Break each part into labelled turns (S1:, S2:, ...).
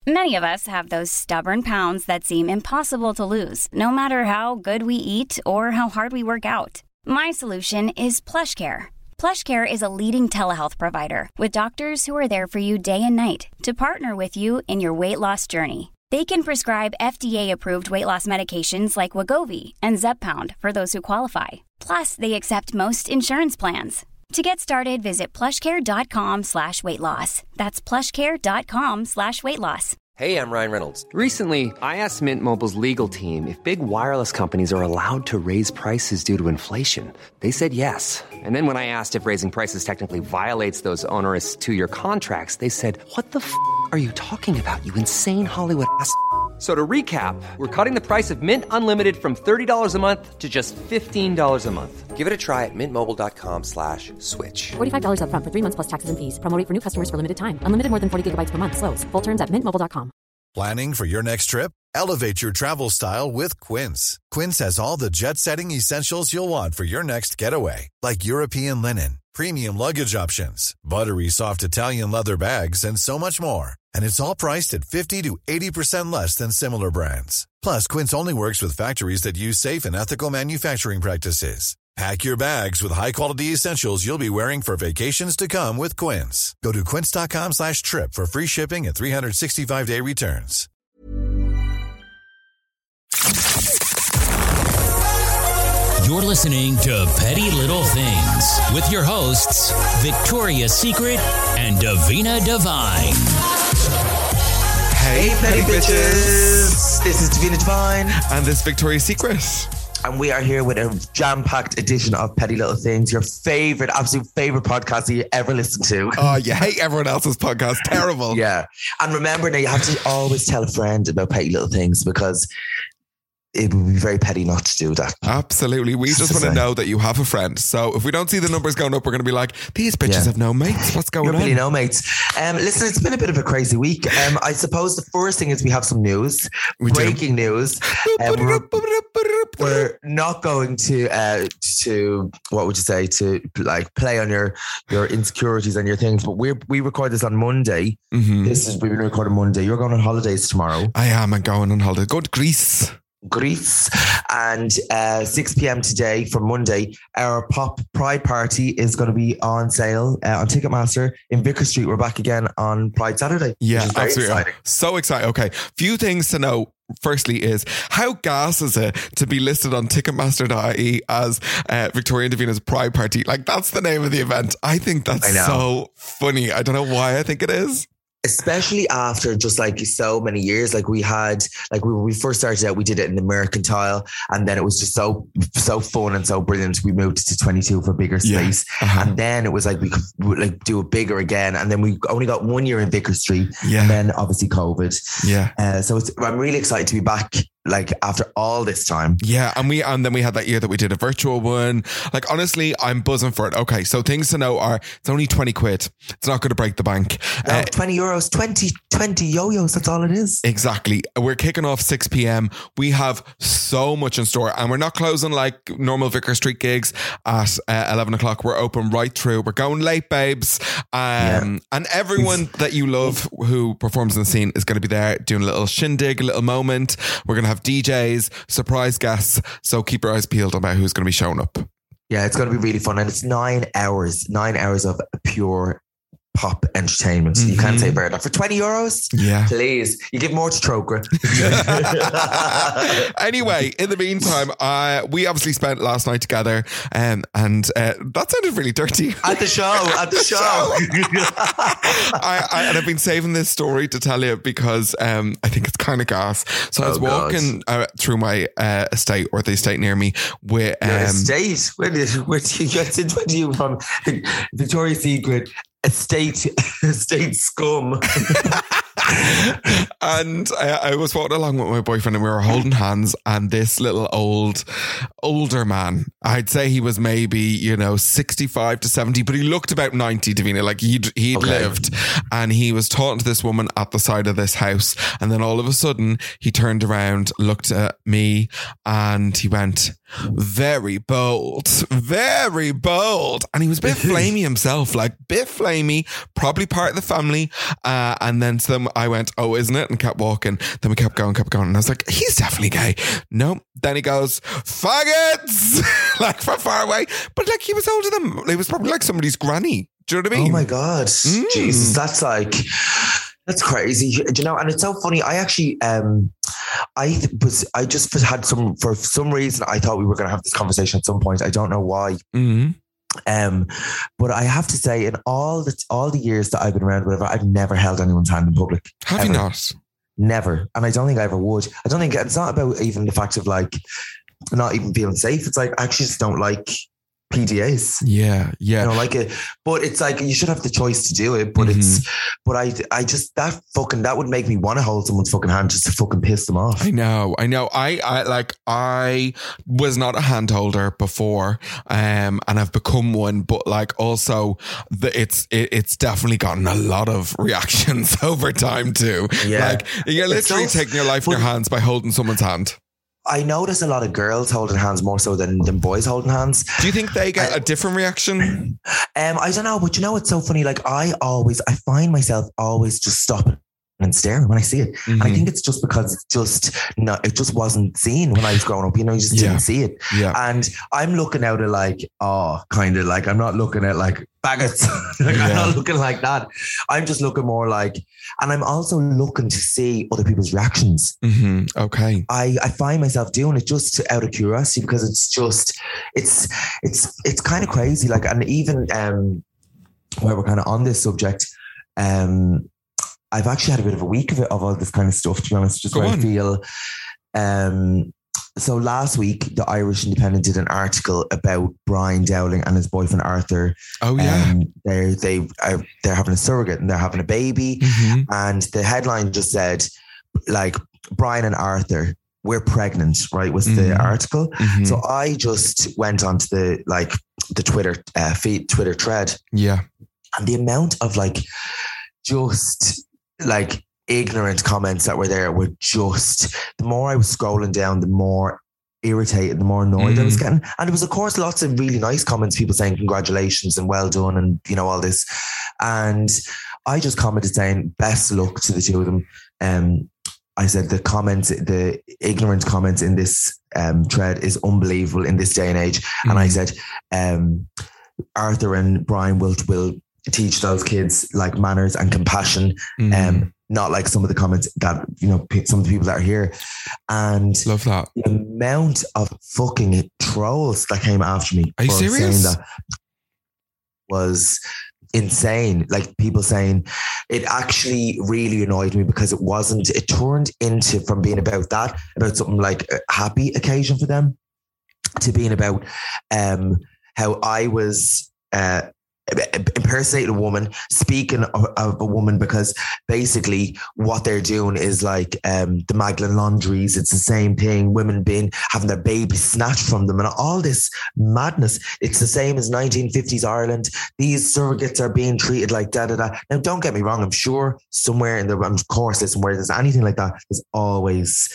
S1: Many of us have those stubborn pounds that seem impossible to lose, no matter how good we eat or how hard we work out. My solution is PlushCare. PlushCare is a leading telehealth provider with doctors who are there for you day and night to partner with you in your weight loss journey. They can prescribe FDA-approved weight loss medications like Wegovy and Zepbound for those who qualify. Plus, they accept most insurance plans. To get started, visit plushcare.com/weightloss. That's plushcare.com/weightloss.
S2: Hey, I'm Ryan Reynolds. Recently, I asked Mint Mobile's legal team if big wireless companies are allowed to raise prices due to inflation. They said yes. And then when I asked if raising prices technically violates those onerous two-year contracts, they said, "What the f*** are you talking about, you insane Hollywood ass?" So to recap, we're cutting the price of Mint Unlimited from $30 a month to just $15 a month. Give it a try at mintmobile.com/switch.
S3: $45 up front for 3 months plus taxes and fees. Promo rate for new customers for limited time. Unlimited more than 40 gigabytes per month. Slows full terms at mintmobile.com.
S4: Planning for your next trip? Elevate your travel style with Quince. Quince has all the jet-setting essentials you'll want for your next getaway, like European linen, premium luggage options, buttery soft Italian leather bags, and so much more. And it's all priced at 50 to 80% less than similar brands. Plus, Quince only works with factories that use safe and ethical manufacturing practices. Pack your bags with high-quality essentials you'll be wearing for vacations to come with Quince. Go to quince.com/trip for free shipping and 365-day returns.
S5: You're listening to Petty Little Things with your hosts, Victoria's Secret and Davina Divine.
S6: Hey, Petty bitches! This is Davina Divine.
S7: And this is Victoria's Secret.
S6: And we are here with a jam-packed edition of Petty Little Things, your favorite, absolute favorite podcast that you ever listen to.
S7: Oh, you hate everyone else's podcast. Terrible.
S6: Yeah. And remember now, you have to always tell a friend about Petty Little Things because it would be very petty not to do that.
S7: Absolutely. We just want to know that you have a friend. So if we don't see the numbers going up, we're going to be like, these bitches have no mates. What's going on?
S6: Really no mates. Listen, it's been a bit of a crazy week. I suppose the first thing is we have some news. Breaking news. We're not going to what would you say, to like play on your insecurities and your things, but we record this on Monday. Mm-hmm. We've been recording Monday. You're going on holidays tomorrow.
S7: I am. I'm going on holiday. Go to Greece.
S6: And 6 p.m. today for Monday, our Pop Pride Party is going to be on sale on Ticketmaster in Vicar Street. We're back again on Pride Saturday.
S7: Yeah, absolutely. Exciting. So exciting. Okay, few things to know. Firstly is, how gas is it to be listed on Ticketmaster.ie as Victoria and Davina's Pride Party? Like, that's the name of the event. I think that's so funny. I don't know why I think it is.
S6: Especially after just like so many years, like we had, like when we first started out, we did it in the Mercantile, and then it was just so fun and so brilliant. We moved to 22 for bigger space, and then it was like we could like do it bigger again, and then we only got 1 year in Vicar Street, and then obviously COVID. So I'm really excited to be back. Like after all this time.
S7: Yeah. And then we had that year that we did a virtual one. Like, honestly, I'm buzzing for it. Okay. So things to know are, it's only 20 quid. It's not going to break the bank.
S6: No, 20 euros, 20 yo-yos. That's all it is.
S7: Exactly. We're kicking off 6 p.m. We have so much in store, and we're not closing like normal Vicar Street gigs at 11 o'clock. We're open right through. We're going late, babes. And everyone that you love who performs in the scene is going to be there doing a little shindig, a little moment. We're going to have DJs, surprise guests, so keep your eyes peeled about who's going to be showing up.
S6: Yeah, it's going to be really fun, and it's 9 hours of pure pop entertainment. You can't say better. For 20 euros, please. You give more to Troker.
S7: Anyway, in the meantime, we obviously spent last night together, and that sounded really dirty.
S6: At the show.
S7: And I've been saving this story to tell you because I think it's kind of gas. So I was walking through my estate, or the estate near me, with
S6: estate. Where do you from? Victoria's Secret. Estate scum.
S7: And I was walking along with my boyfriend, and we were holding hands, and this little older man, I'd say he was maybe 65 to 70, but he looked about 90, Davina. Like he'd lived, and he was talking to this woman at the side of this house, and then all of a sudden he turned around, looked at me, and he went, very bold, and he was a bit flamey himself, like bit flamey, probably part of the family, and then I went, oh, isn't it? and kept walking. Then we kept going. And I was like, he's definitely gay. No. Then he goes, faggots! Like from far away. But like he was older than, he was probably like somebody's granny. Do you know what I mean?
S6: Oh my God. Jesus, that's crazy. Do you know, and it's so funny. I actually, I just had for some reason, I thought we were going to have this conversation at some point. I don't know why. But I have to say, in all the years that I've been around, whatever, I've never held anyone's hand in public.
S7: Have
S6: ever.
S7: You not?
S6: Never. And I don't think I ever would. I don't think it's not about even the fact of like not even feeling safe. It's like, I actually just don't like PDAs.
S7: Yeah.
S6: I don't like it. But it's like, you should have the choice to do it. But I just, that would make me want to hold someone's fucking hand just to fucking piss them off.
S7: I know. I was not a hand holder before, and I've become one, but like also it's definitely gotten a lot of reactions over time too. Yeah. Like you're literally taking your life in your hands by holding someone's hand.
S6: I notice a lot of girls holding hands more so than boys holding hands.
S7: Do you think they get a different reaction?
S6: I don't know, but you know, it's so funny. Like I find myself always just stopping and staring when I see it. And I think it's just because it just wasn't seen when I was growing up. You know, you just didn't see it. Yeah. And I'm looking out at like, kind of like, I'm not looking at like faggots. I'm not looking like that. I'm just looking more like, and I'm also looking to see other people's reactions.
S7: Okay.
S6: I find myself doing it just out of curiosity because it's just, it's kind of crazy. Like, and even while we're kind of on this subject, I've actually had a bit of a week of all this kind of stuff, to be honest, just where I feel. So last week, the Irish Independent did an article about Brian Dowling and his boyfriend Arthur. Oh yeah, they're having a surrogate and they're having a baby, and the headline just said like Brian and Arthur, we're pregnant, right? Was the article. So I just went onto the Twitter feed, Twitter thread, and the amount of like just like ignorant comments that were there were just, the more I was scrolling down, the more irritated, the more annoyed I was getting. And there was of course lots of really nice comments, people saying congratulations and well done and you know all this. And I just commented saying best of luck to the two of them. I said the ignorant comments in this thread is unbelievable in this day and age. And I said Arthur and Brian will teach those kids like manners and compassion, not like some of the comments that, you know, some of the people that are here. And
S7: love that.
S6: The amount of fucking trolls that came after me.
S7: Are you serious?
S6: Saying that was insane. Like people saying it actually really annoyed me because it turned into, from being about something like a happy occasion for them, to being about how I was impersonating a woman, speaking of a woman, because basically what they're doing is like the Magdalene laundries. It's the same thing. Women having their babies snatched from them and all this madness. It's the same as 1950s Ireland. These surrogates are being treated like da-da-da. Now, don't get me wrong. I'm sure somewhere in of course, where there's anything like that, there's always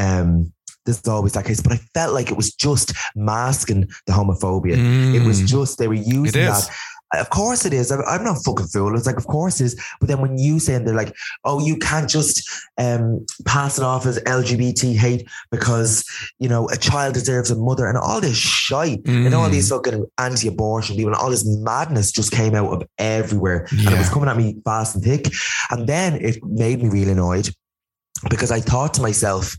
S6: that case, but I felt like it was just masking the homophobia. It was just, they were using that. Of course it is. I'm not fucking fool. It's like, of course it is. But then when you say, and they're like, oh, you can't just pass it off as LGBT hate because, you know, a child deserves a mother and all this shite and all these fucking anti-abortion people and all this madness just came out of everywhere. And it was coming at me fast and thick. And then it made me really annoyed because I thought to myself,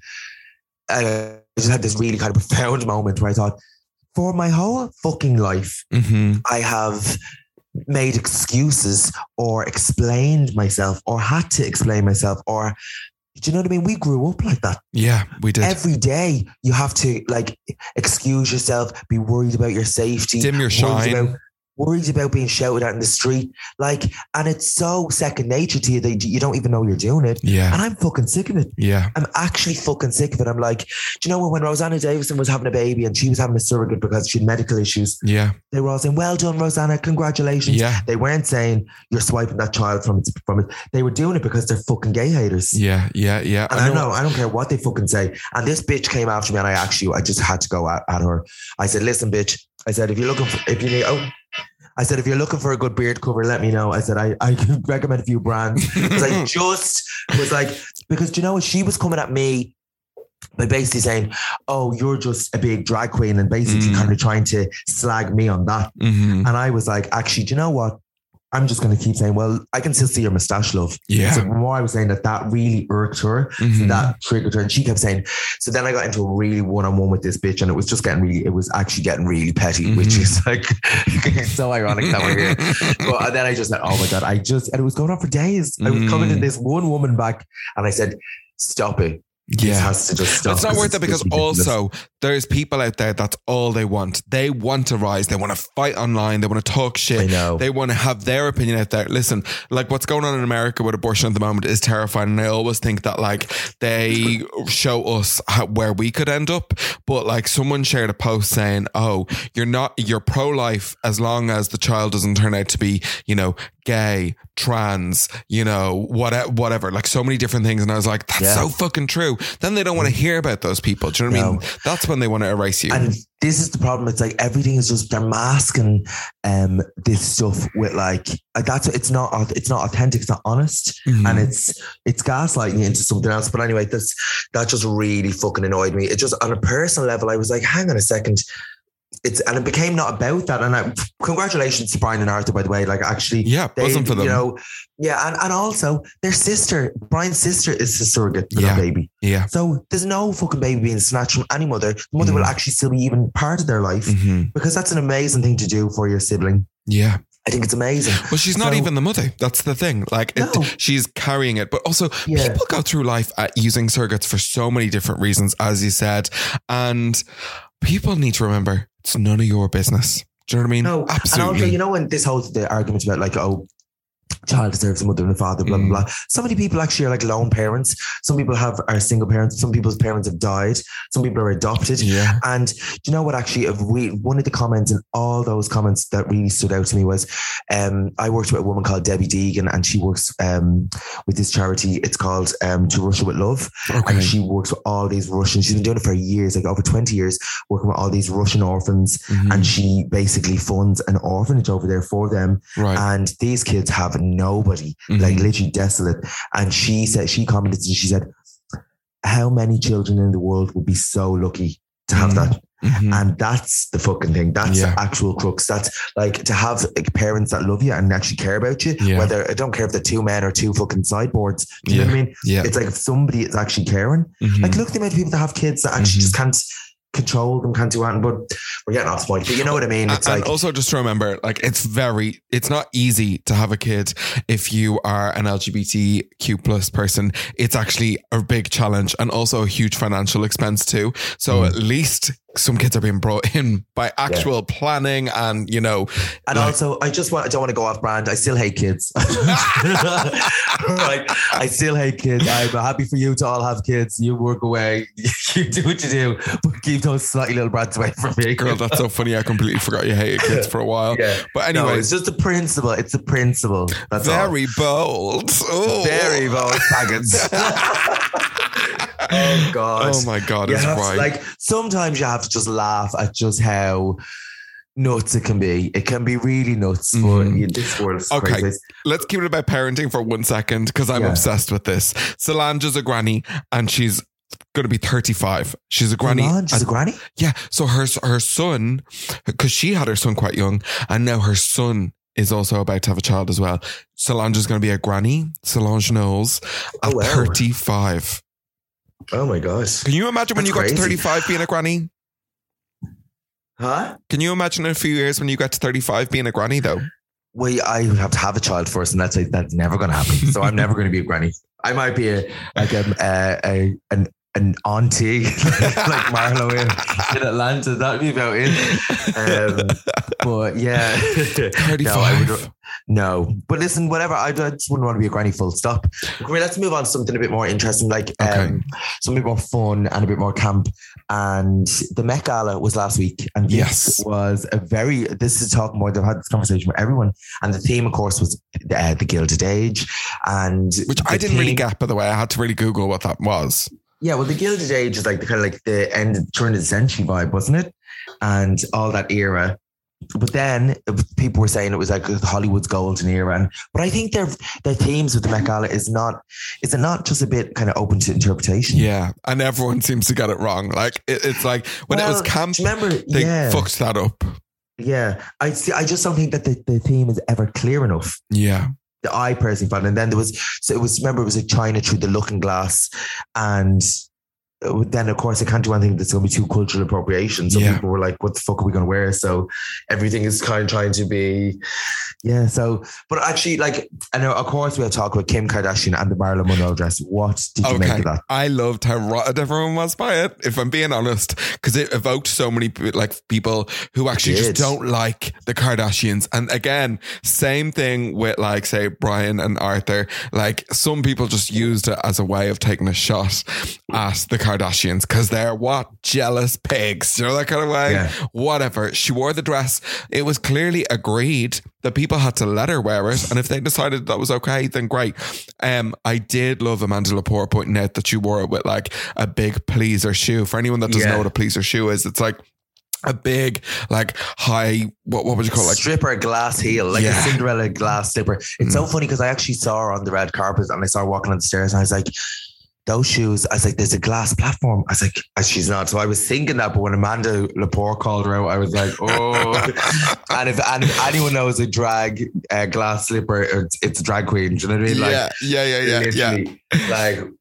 S6: I just had this really kind of profound moment where I thought, for my whole fucking life, I have made excuses or explained myself or had to explain myself, or do you know what I mean? We grew up like that.
S7: Yeah, we did.
S6: Every day you have to like excuse yourself, be worried about your safety,
S7: dim your shine.
S6: Worried about being shouted at in the street. Like, and it's so second nature to you that you don't even know you're doing it.
S7: Yeah.
S6: And I'm fucking sick of it.
S7: Yeah.
S6: I'm actually fucking sick of it. I'm like, do you know when Rosanna Davison was having a baby and she was having a surrogate because she had medical issues?
S7: Yeah.
S6: They were all saying, well done, Rosanna, congratulations.
S7: Yeah.
S6: They weren't saying you're swiping that child from it. They were doing it because they're fucking gay haters.
S7: Yeah. Yeah. Yeah.
S6: And I don't care what they fucking say. And this bitch came after me and I just had to go at her. I said, listen, bitch. I said, if you're looking for a good beard cover, let me know. I said, I can recommend a few brands. Because I just was like, Because do you know what? She was coming at me by basically saying, oh, you're just a big drag queen, and basically kind of trying to slag me on that. And I was like, actually, do you know what? I'm just going to keep saying, well, I can still see your moustache, love.
S7: Yeah.
S6: So the more I was saying that really irked her, so that triggered her. And she kept saying, so then I got into a really one-on-one with this bitch, and it was actually getting really petty, which is like so ironic that we're here. But then I just said, oh my God, and it was going on for days. I was coming to this one woman back, and I said, stop it.
S7: Yeah.
S6: This has to just stop.
S7: It's not worth it, because also there's people out there, that's all they want. They want to rise. They want to fight online. They want to talk shit.
S6: I know.
S7: They want to have their opinion out there. Listen, like what's going on in America with abortion at the moment is terrifying. And I always think that like they show us where we could end up. But like someone shared a post saying, oh, you're pro-life as long as the child doesn't turn out to be, you know, gay, trans, you know, whatever, like so many different things. And I was like, that's so fucking true. Then they don't want to hear about those people. Do you know what I mean? That's when they want to erase you.
S6: And this is the problem. It's like everything is just, they're masking this stuff with like it's not authentic, it's not honest, and it's gaslighting you into something else. But anyway, that just really fucking annoyed me. It just, on a personal level, I was like, hang on a second. And it became not about that. And congratulations to Brian and Arthur, by the way. Like, actually,
S7: buzzing for them.
S6: You know, and also their sister, Brian's sister, is a surrogate for their baby. Yeah. So there's no fucking baby being snatched from any mother. The mother will actually still be even part of their life, because that's an amazing thing to do for your sibling. Yeah. I think it's amazing.
S7: But she's not even the mother. That's the thing. Like, she's carrying it. But also, people go through life using surrogates for so many different reasons, as you said. And people need to remember, it's none of your business. Do you know what I mean? No, absolutely.
S6: And also, you know, when this whole argument about like, oh, child deserves a mother and a father, blah, blah, blah. So many people actually are like lone parents. Some people are single parents. Some people's parents have died. Some people are adopted. Yeah. And do you know what, actually, one of the comments in all those comments that really stood out to me was, I worked with a woman called Debbie Deegan, and she works with this charity. It's called To Russia With Love. Okay. And she works with all these Russians. She's been doing it for years, like over 20 years, working with all these Russian orphans. And she basically funds an orphanage over there for them. Right. And these kids have nobody, like literally desolate. And she commented, and she said, how many children in the world would be so lucky to have that? And that's the fucking thing. That's the actual crux. That's like to have like parents that love you and actually care about you. Whether, I don't care if they're two men or two fucking sideboards. Do you know what I mean? It's like if somebody is actually caring. Like, look at the amount of people that have kids that actually just can't control them, can't do anything. But we're getting off point. But you know what I mean? It's
S7: and
S6: like,
S7: also just to remember, like, it's not easy to have a kid if you are an LGBTQ plus person. It's actually a big challenge, and also a huge financial expense too. So at least some kids are being brought in by actual planning, and you know. And like,
S6: also, I don't want to go off brand. I still hate kids. Right? I still hate kids. I'm happy for you to all have kids. You work away. You do what you do, but keep those slightly little brats away from me.
S7: Girl, that's so funny. I completely forgot you hated kids for a while. But anyway, no,
S6: it's just the principle. It's the principle. That's
S7: very bold.
S6: Oh. Very bold faggots. Oh God.
S7: Oh my God. It's right.
S6: Like, sometimes you have to just laugh at just how nuts it can be. It can be really nuts. But this world is crazy.
S7: Let's keep it about parenting for 1 second, because I'm obsessed with this. Solange's a granny, and she's going to be 35. She's a granny.
S6: She's a granny?
S7: Yeah. So her son, because she had her son quite young, and now her son is also about to have a child as well. Solange is going to be a granny, Solange Knowles, at 35.
S6: Oh my gosh.
S7: Can you imagine when you got to 35 being a granny?
S6: Huh?
S7: Can you imagine in a few years when you get to 35 being a granny though?
S6: Well, I would have to have a child first, and that's never going to happen. So I'm never going to be a granny. I might be an auntie like Marlo in Atlanta. That'd be about it. But yeah,
S7: 35.
S6: No, but listen, whatever. I just wouldn't want to be a granny. Full stop. Okay, let's move on to something a bit more interesting, like something more fun and a bit more camp. And the Met Gala was last week, and this was this is talking more. They've had this conversation with everyone, and the theme, of course, was the Gilded Age, and
S7: which I didn't really get. By the way, I had to really Google what that was.
S6: Yeah, well, the Gilded Age is like the kind of like the end of the turn of the century vibe, wasn't it? And all that era. But then people were saying it was like Hollywood's golden era. But I think their themes with the Met Gala is it not just a bit kind of open to interpretation?
S7: Yeah. And everyone seems to get it wrong. Like it's like when it was camp, they fucked that up.
S6: Yeah. I just don't think that the theme is ever clear enough.
S7: Yeah.
S6: I personally found. And then it was like China through the looking glass, and then of course I can't do anything that's going to be too cultural appropriation. So people were like, what the fuck are we going to wear? So everything is kind of trying to be, so, but actually, like, I know, of course we'll talk about Kim Kardashian and the Marilyn Monroe dress. What did you make of that?
S7: I loved how rotted everyone was by it, if I'm being honest, because it evoked so many like people who actually just don't like the Kardashians. And again, same thing with like, say, Brian and Arthur. Like, some people just used it as a way of taking a shot at the Kardashians because they're jealous pigs, that kind of way. Whatever, she wore the dress. It was clearly agreed that people had to let her wear it, and if they decided that was okay, then great. I did love Amanda Lepore pointing out that she wore it with like a big pleaser shoe. For anyone that doesn't know what a pleaser shoe is, it's like a big, like, high, what would you call it? Like
S6: stripper glass heel, like a Cinderella glass slipper. It's so funny because I actually saw her on the red carpet and I saw her walking on the stairs and I was like, those shoes, I was like, there's a glass platform. I was like, she's not. So I was thinking that, but when Amanda Lepore called her out, I was like, oh. and if anyone knows a drag glass slipper, it's a drag queen. Do you know what I mean? Like,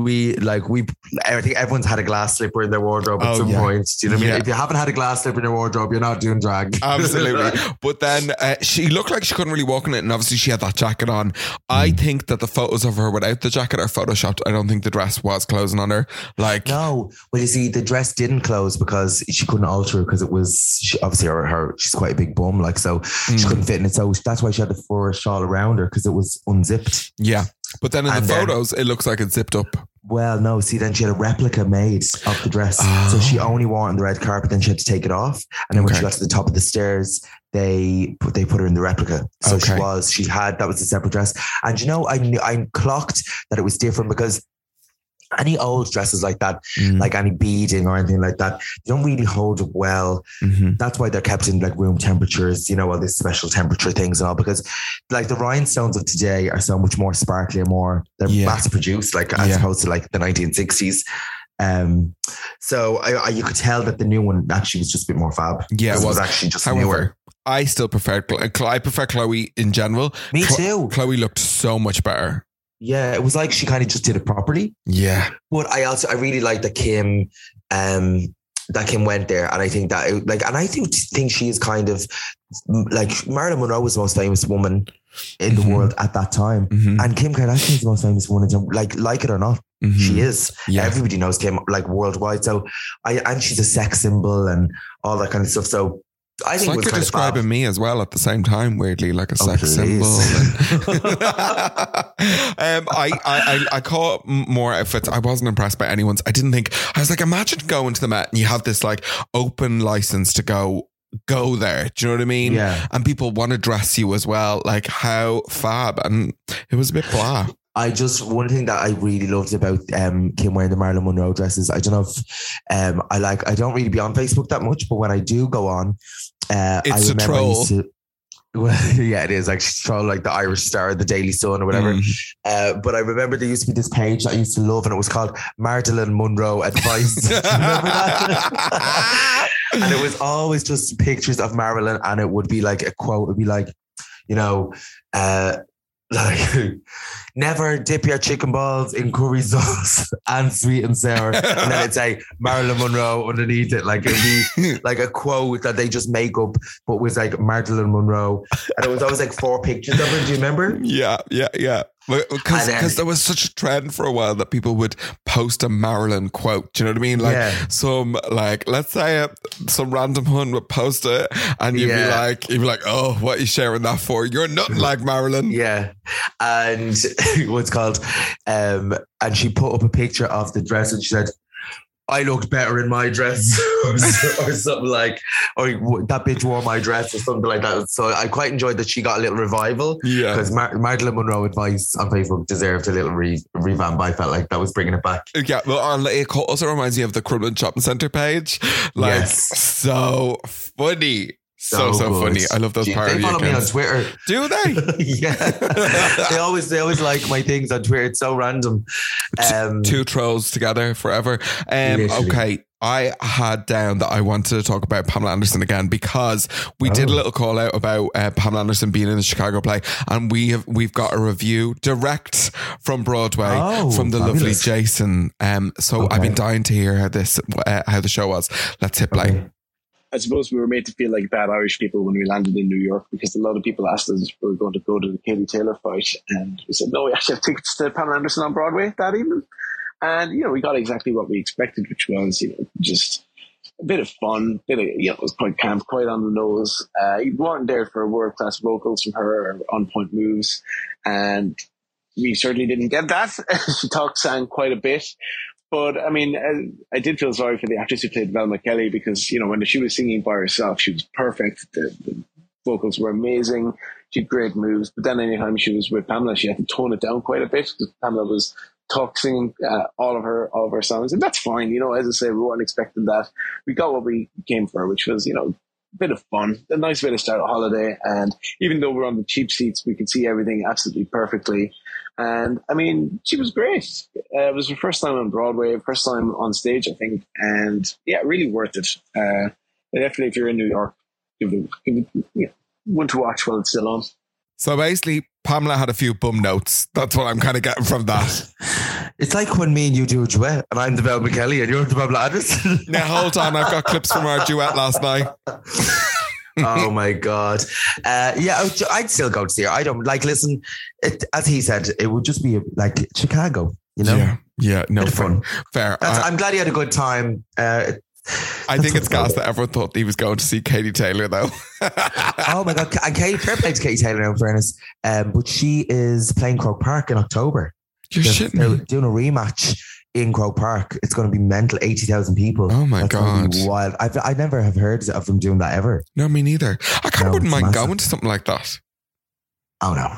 S6: I think everyone's had a glass slipper in their wardrobe at some point. Do you know what I mean? If you haven't had a glass slipper in your wardrobe, you're not doing drag.
S7: Absolutely. But then she looked like she couldn't really walk in it, and obviously she had that jacket on. I think that the photos of her without the jacket are photoshopped. I don't think the dress was closing on her. Like,
S6: no. Well, you see, the dress didn't close because she couldn't alter it because it was obviously she's quite a big bum, like, so she couldn't fit in it. So that's why she had the fur shawl around her, because it was unzipped.
S7: Yeah. But then in the photos, it looks like it's zipped up.
S6: Well, no, see, then she had a replica made of the dress. So she only wore it on the red carpet, then she had to take it off. And then when she got to the top of the stairs, they put her in the replica. So that was a separate dress. And I clocked that it was different because any old dresses like that, like any beading or anything like that, they don't really hold up well. That's why they're kept in like room temperatures, all these special temperature things and all, because like the rhinestones of today are so much more sparkly and they're mass produced, like as opposed to like the 1960s. So you could tell that the new one actually was just a bit more fab. Yeah, it was actually just newer.
S7: I still prefer Chloe in general.
S6: Me too.
S7: Chloe looked so much better.
S6: Yeah, it was like she kind of just did it properly.
S7: Yeah.
S6: But I really like that Kim went there. And I think that and I think she is kind of like, Marilyn Monroe was the most famous woman in the world at that time. And Kim Kardashian is the most famous woman, like it or not. She is. Yeah. Everybody knows Kim, like, worldwide. So and she's a sex symbol and all that kind of stuff. So I think
S7: it's like you're describing me as well at the same time, weirdly, like a sex symbol. I caught more outfits. I wasn't impressed by anyone's. I didn't think, I was like, imagine going to the Met and you have this like open license to go there. Do you know what I mean?
S6: Yeah.
S7: And people want to dress you as well. Like, how fab. And it was a bit blah.
S6: One thing that I really loved about Kim wearing the Marilyn Monroe dresses, I don't know if I don't really be on Facebook that much, but when I do go on,
S7: it's a troll.
S6: Well, yeah, it is actually troll, like the Irish Star, the Daily Sun or whatever. But I remember there used to be this page that I used to love, and it was called Marilyn Monroe Advice. Do you remember that? And it was always just pictures of Marilyn, and it would be like a quote. It would be like, like, never dip your chicken balls in curry sauce and sweet and sour. And then it'd say Marilyn Monroe underneath it. Like, it'd be like a quote that they just make up, but was like Marilyn Monroe. And it was always like 4 pictures of her. Do you remember?
S7: Yeah. Because there was such a trend for a while that people would post a Marilyn quote. Do you know what I mean? Like some, like, let's say some random hun would post it, and you'd be like, oh, what are you sharing that for? You're nothing like Marilyn.
S6: Yeah. And what's called, and she put up a picture of the dress, and she said, I looked better in my dress or something like, or that bitch wore my dress or something like that. So I quite enjoyed that she got a little revival. Yeah. Because Marilyn Monroe Advice on Facebook deserved a little revamp. I felt like that was bringing it back.
S7: Yeah. Well, it also reminds me of the Crumlin Shopping Centre page. Like, so funny. So
S6: good.
S7: funny. I love those parody
S6: They follow me on
S7: accounts.
S6: Twitter.
S7: Do they?
S6: Yeah. they always like my things on Twitter. It's so random.
S7: Two trolls together forever.
S6: Literally.
S7: Okay. I had down that I wanted to talk about Pamela Anderson again because we did a little call out about Pamela Anderson being in the Chicago play, and we've got a review direct from Broadway from the lovely Jason. So I've been dying to hear how the show was. Let's hit play.
S6: Okay.
S8: I suppose we were made to feel like bad Irish people when we landed in New York, because a lot of people asked us if we were going to go to the Katie Taylor fight, and we said no, we actually have tickets to Pamela Anderson on Broadway that evening. And, we got exactly what we expected, which was, just a bit of fun, it was quite camp, quite on the nose. You weren't there for world-class vocals from her or on-point moves. And we certainly didn't get that. She sang quite a bit. But, I mean, I did feel sorry for the actress who played Velma Kelly, because, when she was singing by herself, she was perfect. The vocals were amazing. She had great moves. But then anytime she was with Pamela, she had to tone it down quite a bit, because Pamela was singing all of her songs, and that's fine. As I say, we weren't expecting that. We got what we came for, which was a bit of fun, a nice way to start a holiday. And even though we're on the cheap seats, we could see everything absolutely perfectly. And I mean, she was great. It was her first time on Broadway, first time on stage, I think, and yeah, really worth it. Definitely, if you're in New York, give it one to watch while it's still on.
S7: So basically, Pamela had a few bum notes. That's what I'm kind of getting from that.
S6: It's like when me and you do a duet, and I'm the Velma Kelly and you're the Pamela Anderson.
S7: Now, hold on. I've got clips from our duet last night.
S6: Oh my God. I'd still go to see her. I don't listen, as he said, it would just be like Chicago,
S7: Yeah, no,
S6: fun.
S7: Fair.
S6: I'm glad he had a good time.
S7: I think it's gas that everyone thought he was going to see Katie Taylor, though.
S6: Oh my God. And fair play to Katie Taylor, in fairness. But she is playing Croke Park in October. They're doing a rematch in Croke Park. It's going to be mental, 80,000 people.
S7: Oh my God.
S6: Wild. I never have heard of them doing that ever.
S7: No, me neither. I kind of wouldn't mind
S6: massive.
S7: going to something like that.
S6: Oh no.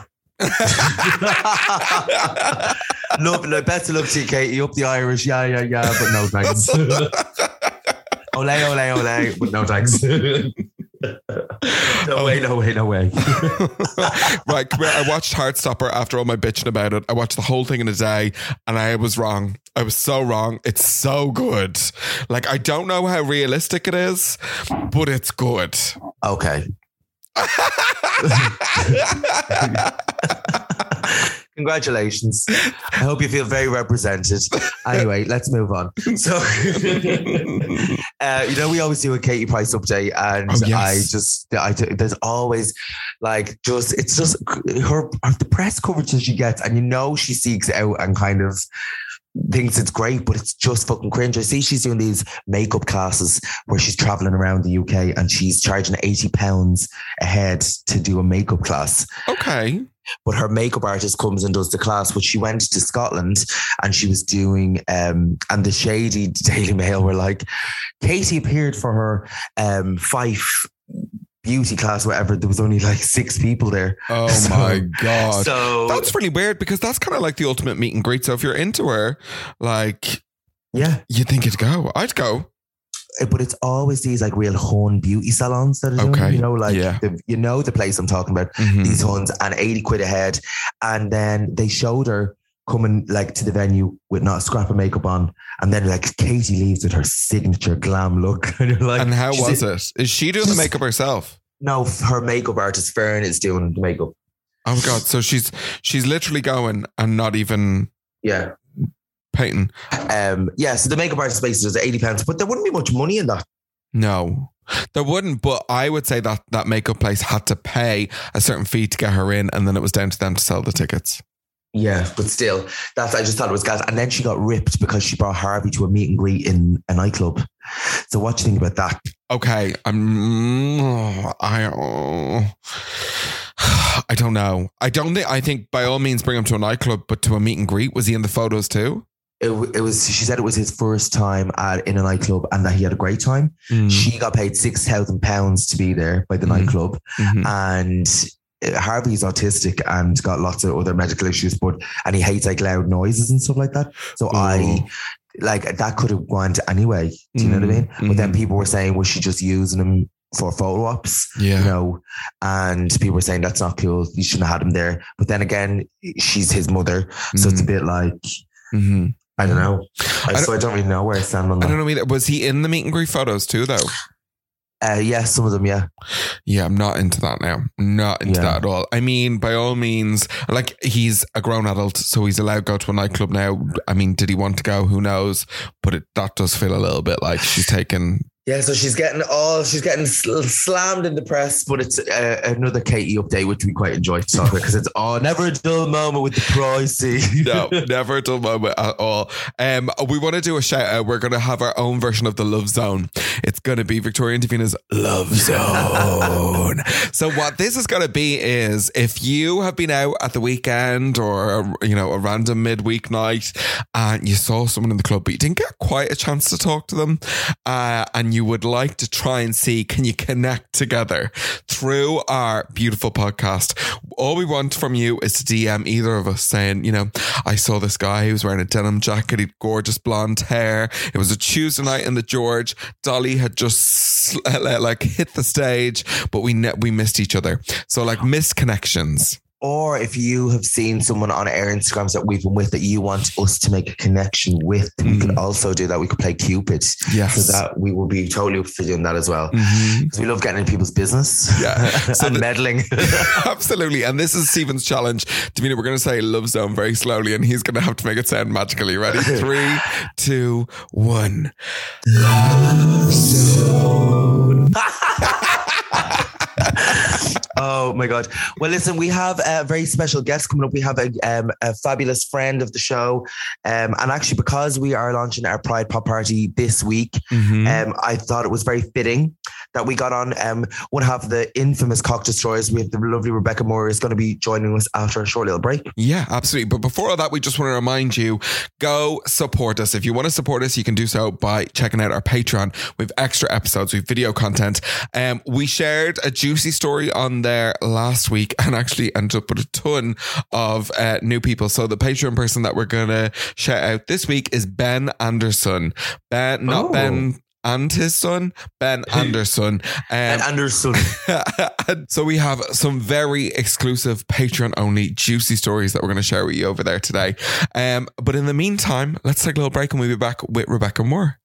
S6: Best of luck to you, Katie. Up the Irish. Yeah, but no thanks. Ole, but no thanks. No way.
S7: Right, come here. I watched Heartstopper after all my bitching about it. I watched the whole thing in a day, and I was wrong. I was so wrong. It's so good. I don't know how realistic it is, but it's good.
S6: Okay. Congratulations. I hope you feel very represented. Anyway, let's move on. So, we always do a Katie Price update, and there's always it's just the press coverage that she gets, and she seeks it out and kind of thinks it's great, but it's just fucking cringe. I see she's doing these makeup classes where she's traveling around the UK and she's charging £80 a head to do a makeup class.
S7: Okay.
S6: But her makeup artist comes and does the class. But she went to Scotland and she was doing, and the shady Daily Mail were like, Katie appeared for her Fife beauty class, whatever. There was only 6 people there.
S7: Oh my God.
S6: So
S7: that's really weird, because that's kind of like the ultimate meet and greet. So if you're into her,
S6: yeah,
S7: you think you'd go. I'd go.
S6: But it's always these real Hun beauty salons that are doing, the place I'm talking about, these Huns, and 80 quid a head. And then they showed her coming to the venue with not a scrap of makeup on, and then Katie leaves with her signature glam look. And you're like,
S7: and how was it? Is she doing the makeup herself?
S6: No, her makeup artist Fern is doing the makeup.
S7: Oh my God. So she's literally going and not even painting.
S6: So the makeup artist basically does £80, but there wouldn't be much money in that.
S7: No, there wouldn't. But I would say that makeup place had to pay a certain fee to get her in, and then it was down to them to sell the tickets.
S6: Yeah, but still, I just thought it was gas. And then she got ripped because she brought Harvey to a meet and greet in a nightclub. So what do you think about that?
S7: Okay, I don't know. I think by all means bring him to a nightclub, but to a meet and greet. Was he in the photos too?
S6: It was. She said it was his first time in a nightclub, and that he had a great time. She got paid £6,000 to be there by the nightclub, and Harvey's autistic and got lots of other medical issues, and he hates loud noises and stuff like that. So that could have gone to anyway. Do you know what I mean? But then people were saying, was she just using him for photo ops,
S7: Yeah.
S6: you know, and people were saying that's not cool. You shouldn't have had him there. But then again, she's his mother. So it's a bit like, I don't know. I don't really know where I stand on that.
S7: I don't know either. Was he in the meet and greet photos too, though?
S6: Yeah, some of them, yeah.
S7: Yeah, I'm not into that now. Not into that at all. I mean, by all means, like, he's a grown adult, so he's allowed to go to a nightclub now. I mean, did he want to go? Who knows? But that does feel a little bit like she's taken...
S6: Yeah, so she's getting slammed in the press, but it's another Katie update, which we quite enjoy to talk about because it's never a dull moment with the pricey.
S7: No, never a dull moment at all. We want to do a shout out. We're going to have our own version of the Love Zone. It's going to be Victoria and Davina's Love Zone. So what this is going to be is if you have been out at the weekend or, you know, a random midweek night and you saw someone in the club, but you didn't get quite a chance to talk to them, and you would like to try and see, can you connect together through our beautiful podcast? All we want from you is to DM either of us saying, you know, I saw this guy who was wearing a denim jacket, he had gorgeous blonde hair. It was a Tuesday night in the George. Dolly had just like hit the stage, but we missed each other. So like missed connections.
S6: Or if you have seen someone on our Instagrams that we've been with that you want us to make a connection with, we could also do that. We could play Cupid.
S7: Yes.
S6: So that we will be totally up for doing that as well. Because we love getting in people's business.
S7: Yeah. So
S6: and meddling.
S7: Absolutely. And this is Stephen's challenge. Davina, we're going to say Love Zone very slowly and he's going to have to make it sound magically. Ready? 3, 2, 1. Love Zone.
S6: Oh my God. Well, listen, we have a very special guest coming up. We have a fabulous friend of the show. And actually, because we are launching our Pride Pop Party this week, I thought it was very fitting that we got on one half of the infamous Cock Destroyers. We have the lovely Rebecca Moore is going to be joining us after a short little break.
S7: Yeah, absolutely. But before all that, we just want to remind you, go support us. If you want to support us, you can do so by checking out our Patreon. We have extra episodes, we have video content. We shared a juicy story on there last week and actually ended up with a ton of new people. So the Patreon person that we're going to shout out this week is Ben Anderson. Ben and his son, Ben Anderson.
S6: Ben Anderson.
S7: So we have some very exclusive Patreon only juicy stories that we're going to share with you over there today. But in the meantime, let's take a little break and we'll be back with Rebecca Moore.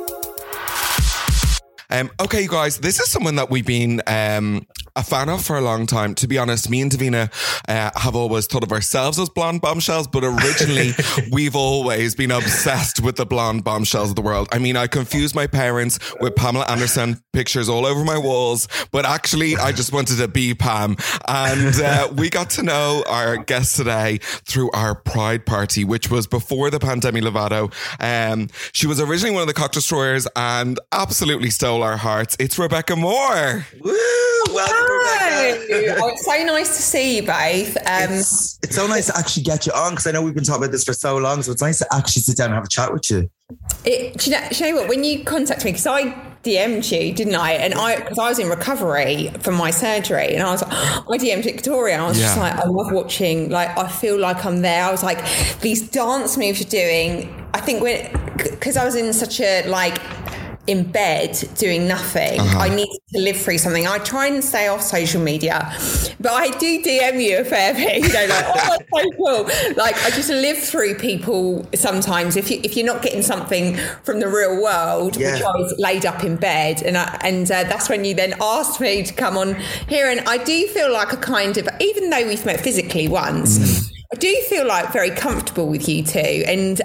S7: Okay, you guys, this is someone that we've been a fan of for a long time. To be honest, me and Davina have always thought of ourselves as blonde bombshells, but originally we've always been obsessed with the blonde bombshells of the world. I mean, I confused my parents with Pamela Anderson pictures all over my walls, but actually I just wanted to be Pam. And we got to know our guest today through our Pride party, which was before the Pandemic Lovato. She was originally one of the Cock Destroyers and absolutely stole our hearts. It's Rebecca Moore.
S6: Woo! Welcome, Rebecca.
S9: Oh, it's so nice to see you both.
S6: It's so nice to actually get you on because I know we've been talking about this for so long, so it's nice to actually sit down and have a chat with you.
S9: Do you know what? When you contacted me, because I DM'd you, didn't I? And because I was in recovery from my surgery, and I was like, I DM'd Victoria, and I was just like, I love watching. Like, I feel like I'm there. I was like, these dance moves you're doing. I think because I was in such a in bed doing nothing. I need to live through something. I try and stay off social media, but I do DM you a fair bit. You know, like, oh, that's so cool. Like, I just live through people sometimes. If you're not getting something from the real world, which I was laid up in bed, and that's when you then asked me to come on here. And I do feel like a kind of, even though we've met physically once, I do feel like very comfortable with you two. And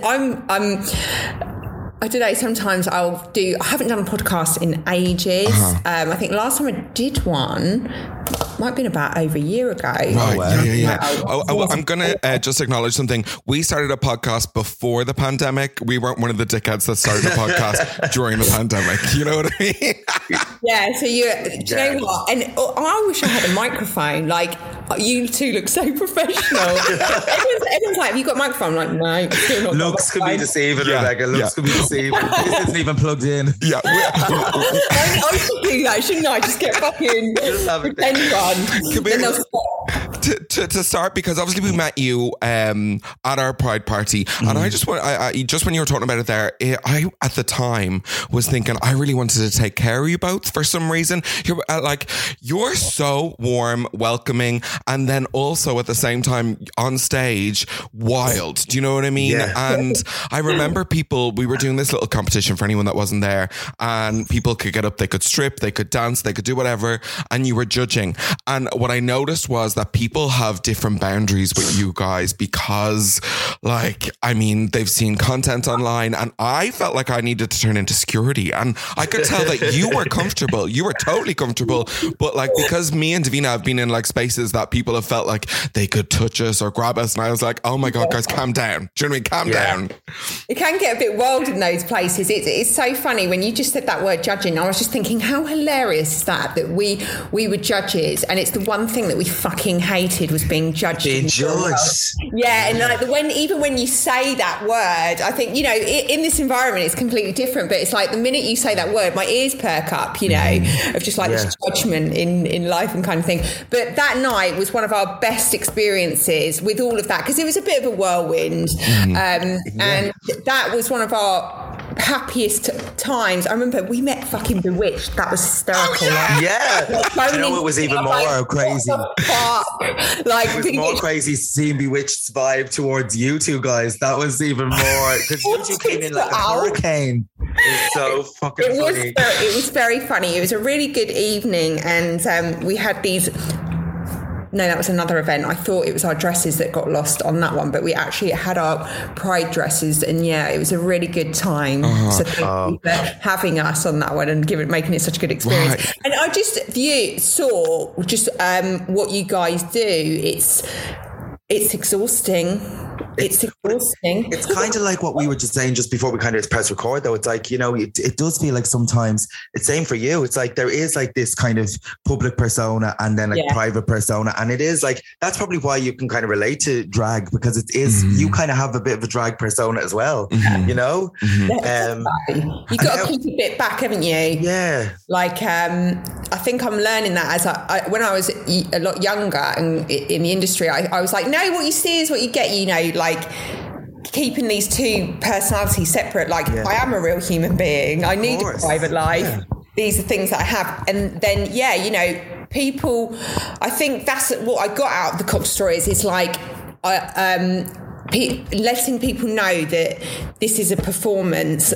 S9: I don't know, sometimes I haven't done a podcast in ages. I think last time I did one might have been about over a year ago.
S7: Right, yeah. I'm going to just acknowledge something. We started a podcast before the pandemic. We weren't one of the dickheads that started a podcast during the pandemic. You know what I mean?
S9: Yeah, so do you know what? And I wish I had a microphone. Like, you two look so professional. Everyone's like, have you got a microphone? I'm like, no, still not.
S6: Looks could be deceiving, Rebecca. Looks could be deceiving. This isn't even plugged in.
S7: Yeah.
S9: I should do that, shouldn't I? Just get fucking pretend one.
S7: to start, because obviously we met you at our Pride party, and I just want, just when you were talking about it there, I at the time was thinking I really wanted to take care of you both for some reason. You're so warm, welcoming, and then also at the same time on stage, wild. Do you know what I mean?
S6: Yeah.
S7: And I remember we were doing this little competition for anyone that wasn't there, and people could get up, they could strip, they could dance, they could do whatever, and you were judging. And what I noticed was that people have different boundaries with you guys because, they've seen content online, and I felt like I needed to turn into security. And I could tell that you were comfortable. You were totally comfortable. But because me and Davina have been in spaces that people have felt like they could touch us or grab us. And I was like, oh my God, guys, calm down. Do you know what I mean? Calm down.
S9: It can get a bit wild in those places. It's so funny when you just said that word judging. I was just thinking, how hilarious is that we were judges, and it's the one thing that we fucking hated was being judged.
S6: Being judged.
S9: Yeah, and even when you say that word, I think, in this environment it's completely different, but it's like the minute you say that word, my ears perk up, of just this judgment in life and kind of thing. But that night was one of our best experiences with all of that, because it was a bit of a whirlwind. And that was one of our happiest times. I remember we met fucking Bewitched. That was hysterical.
S6: It was even more crazy. It was more crazy seeing Bewitched's vibe towards you two guys. That was even more, because you two came in like a hurricane. It was so fucking funny.
S9: It was very funny. It was a really good evening, and we had these. No, that was another event. I thought it was our dresses that got lost on that one, but we actually had our Pride dresses, and it was a really good time. So thank you for having us on that one and making it such a good experience. Right. And I just saw what you guys do. It's exhausting. It's exhausting.
S6: It's kind of like what we were just saying just before we kind of press record, though. It's like, it does feel like sometimes it's same for you. It's like there is this kind of public persona and then a private persona. And it is that's probably why you can kind of relate to drag, because it is, you kind of have a bit of a drag persona as well, you got
S9: to keep a bit back, haven't you?
S6: Yeah.
S9: I think I'm learning that as when I was a lot younger and in the industry, I was like, no, what you see is what you get, keeping these two personalities separate. I am a real human being. I need a private life. Yeah. These are things that I have. And then, people, I think that's what I got out of the Cox stories is letting people know that this is a performance.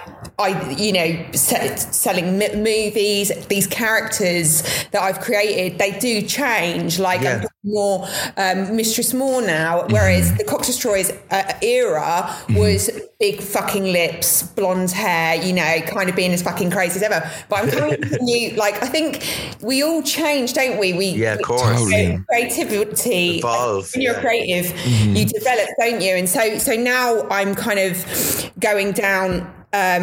S9: Selling movies, these characters that I've created, they do change. I'm more Mistress Moore now, whereas the Cox Destroyers era was big fucking lips, blonde hair, kind of being as fucking crazy as ever. But I'm coming from you, I think we all change, don't we?
S6: Of course.
S9: Creativity.
S6: Evolve.
S9: When you're creative, you develop, don't you? And so now I'm kind of going down.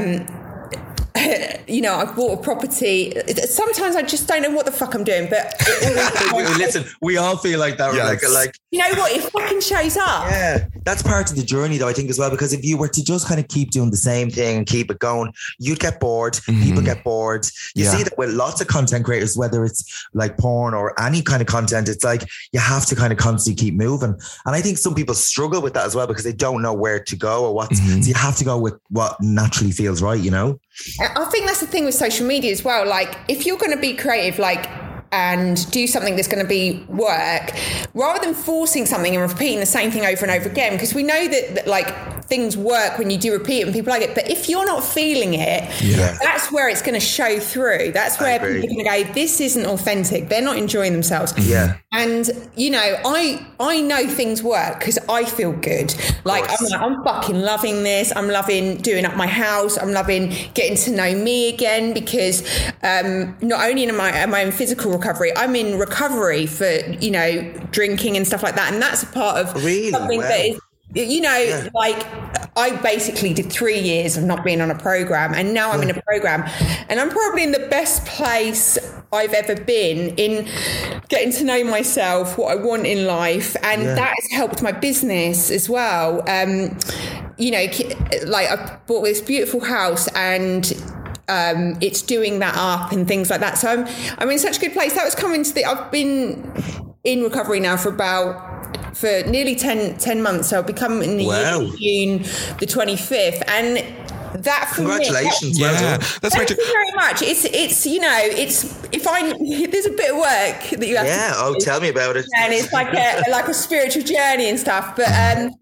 S9: I've bought a property. Sometimes I just don't know what the fuck I'm doing, but
S6: listen, we all feel like that.
S7: Yes.
S9: You know what? It fucking shows up.
S6: Yeah, that's part of the journey, though, I think, as well, because if you were to just kind of keep doing the same thing and keep it going, you'd get bored. People get bored. You see that with lots of content creators, whether it's porn or any kind of content, it's you have to kind of constantly keep moving. And I think some people struggle with that as well because they don't know where to go or what. So you have to go with what naturally feels right,
S9: I think that's the thing with social media as well. If you're going to be creative, and do something that's going to be work, rather than forcing something and repeating the same thing over and over again, because we know that things work when you do repeat it and people like it. But if you're not feeling it, that's where it's going to show through. That's where people are going to go, this isn't authentic. They're not enjoying themselves.
S6: Yeah.
S9: And, I know things work because I feel good. I'm fucking loving this. I'm loving doing up my house. I'm loving getting to know me again because not only am I in physical recovery, I'm in recovery for, drinking and stuff like that. And that's a part of something that is, I basically did 3 years of not being on a program, and now I'm in a program, and I'm probably in the best place I've ever been in getting to know myself, what I want in life, and that has helped my business as well. I bought this beautiful house and it's doing that up and things like that. So I'm in such a good place. That was coming to I've been in recovery now for nearly 10 months. So I'll be coming in the year, June the 25th. And that for
S6: congratulations.
S9: Me,
S7: that's
S9: thank you very much. It's if there's a bit of work that you have to do.
S6: Tell me about it.
S9: And it's like a spiritual journey and stuff. But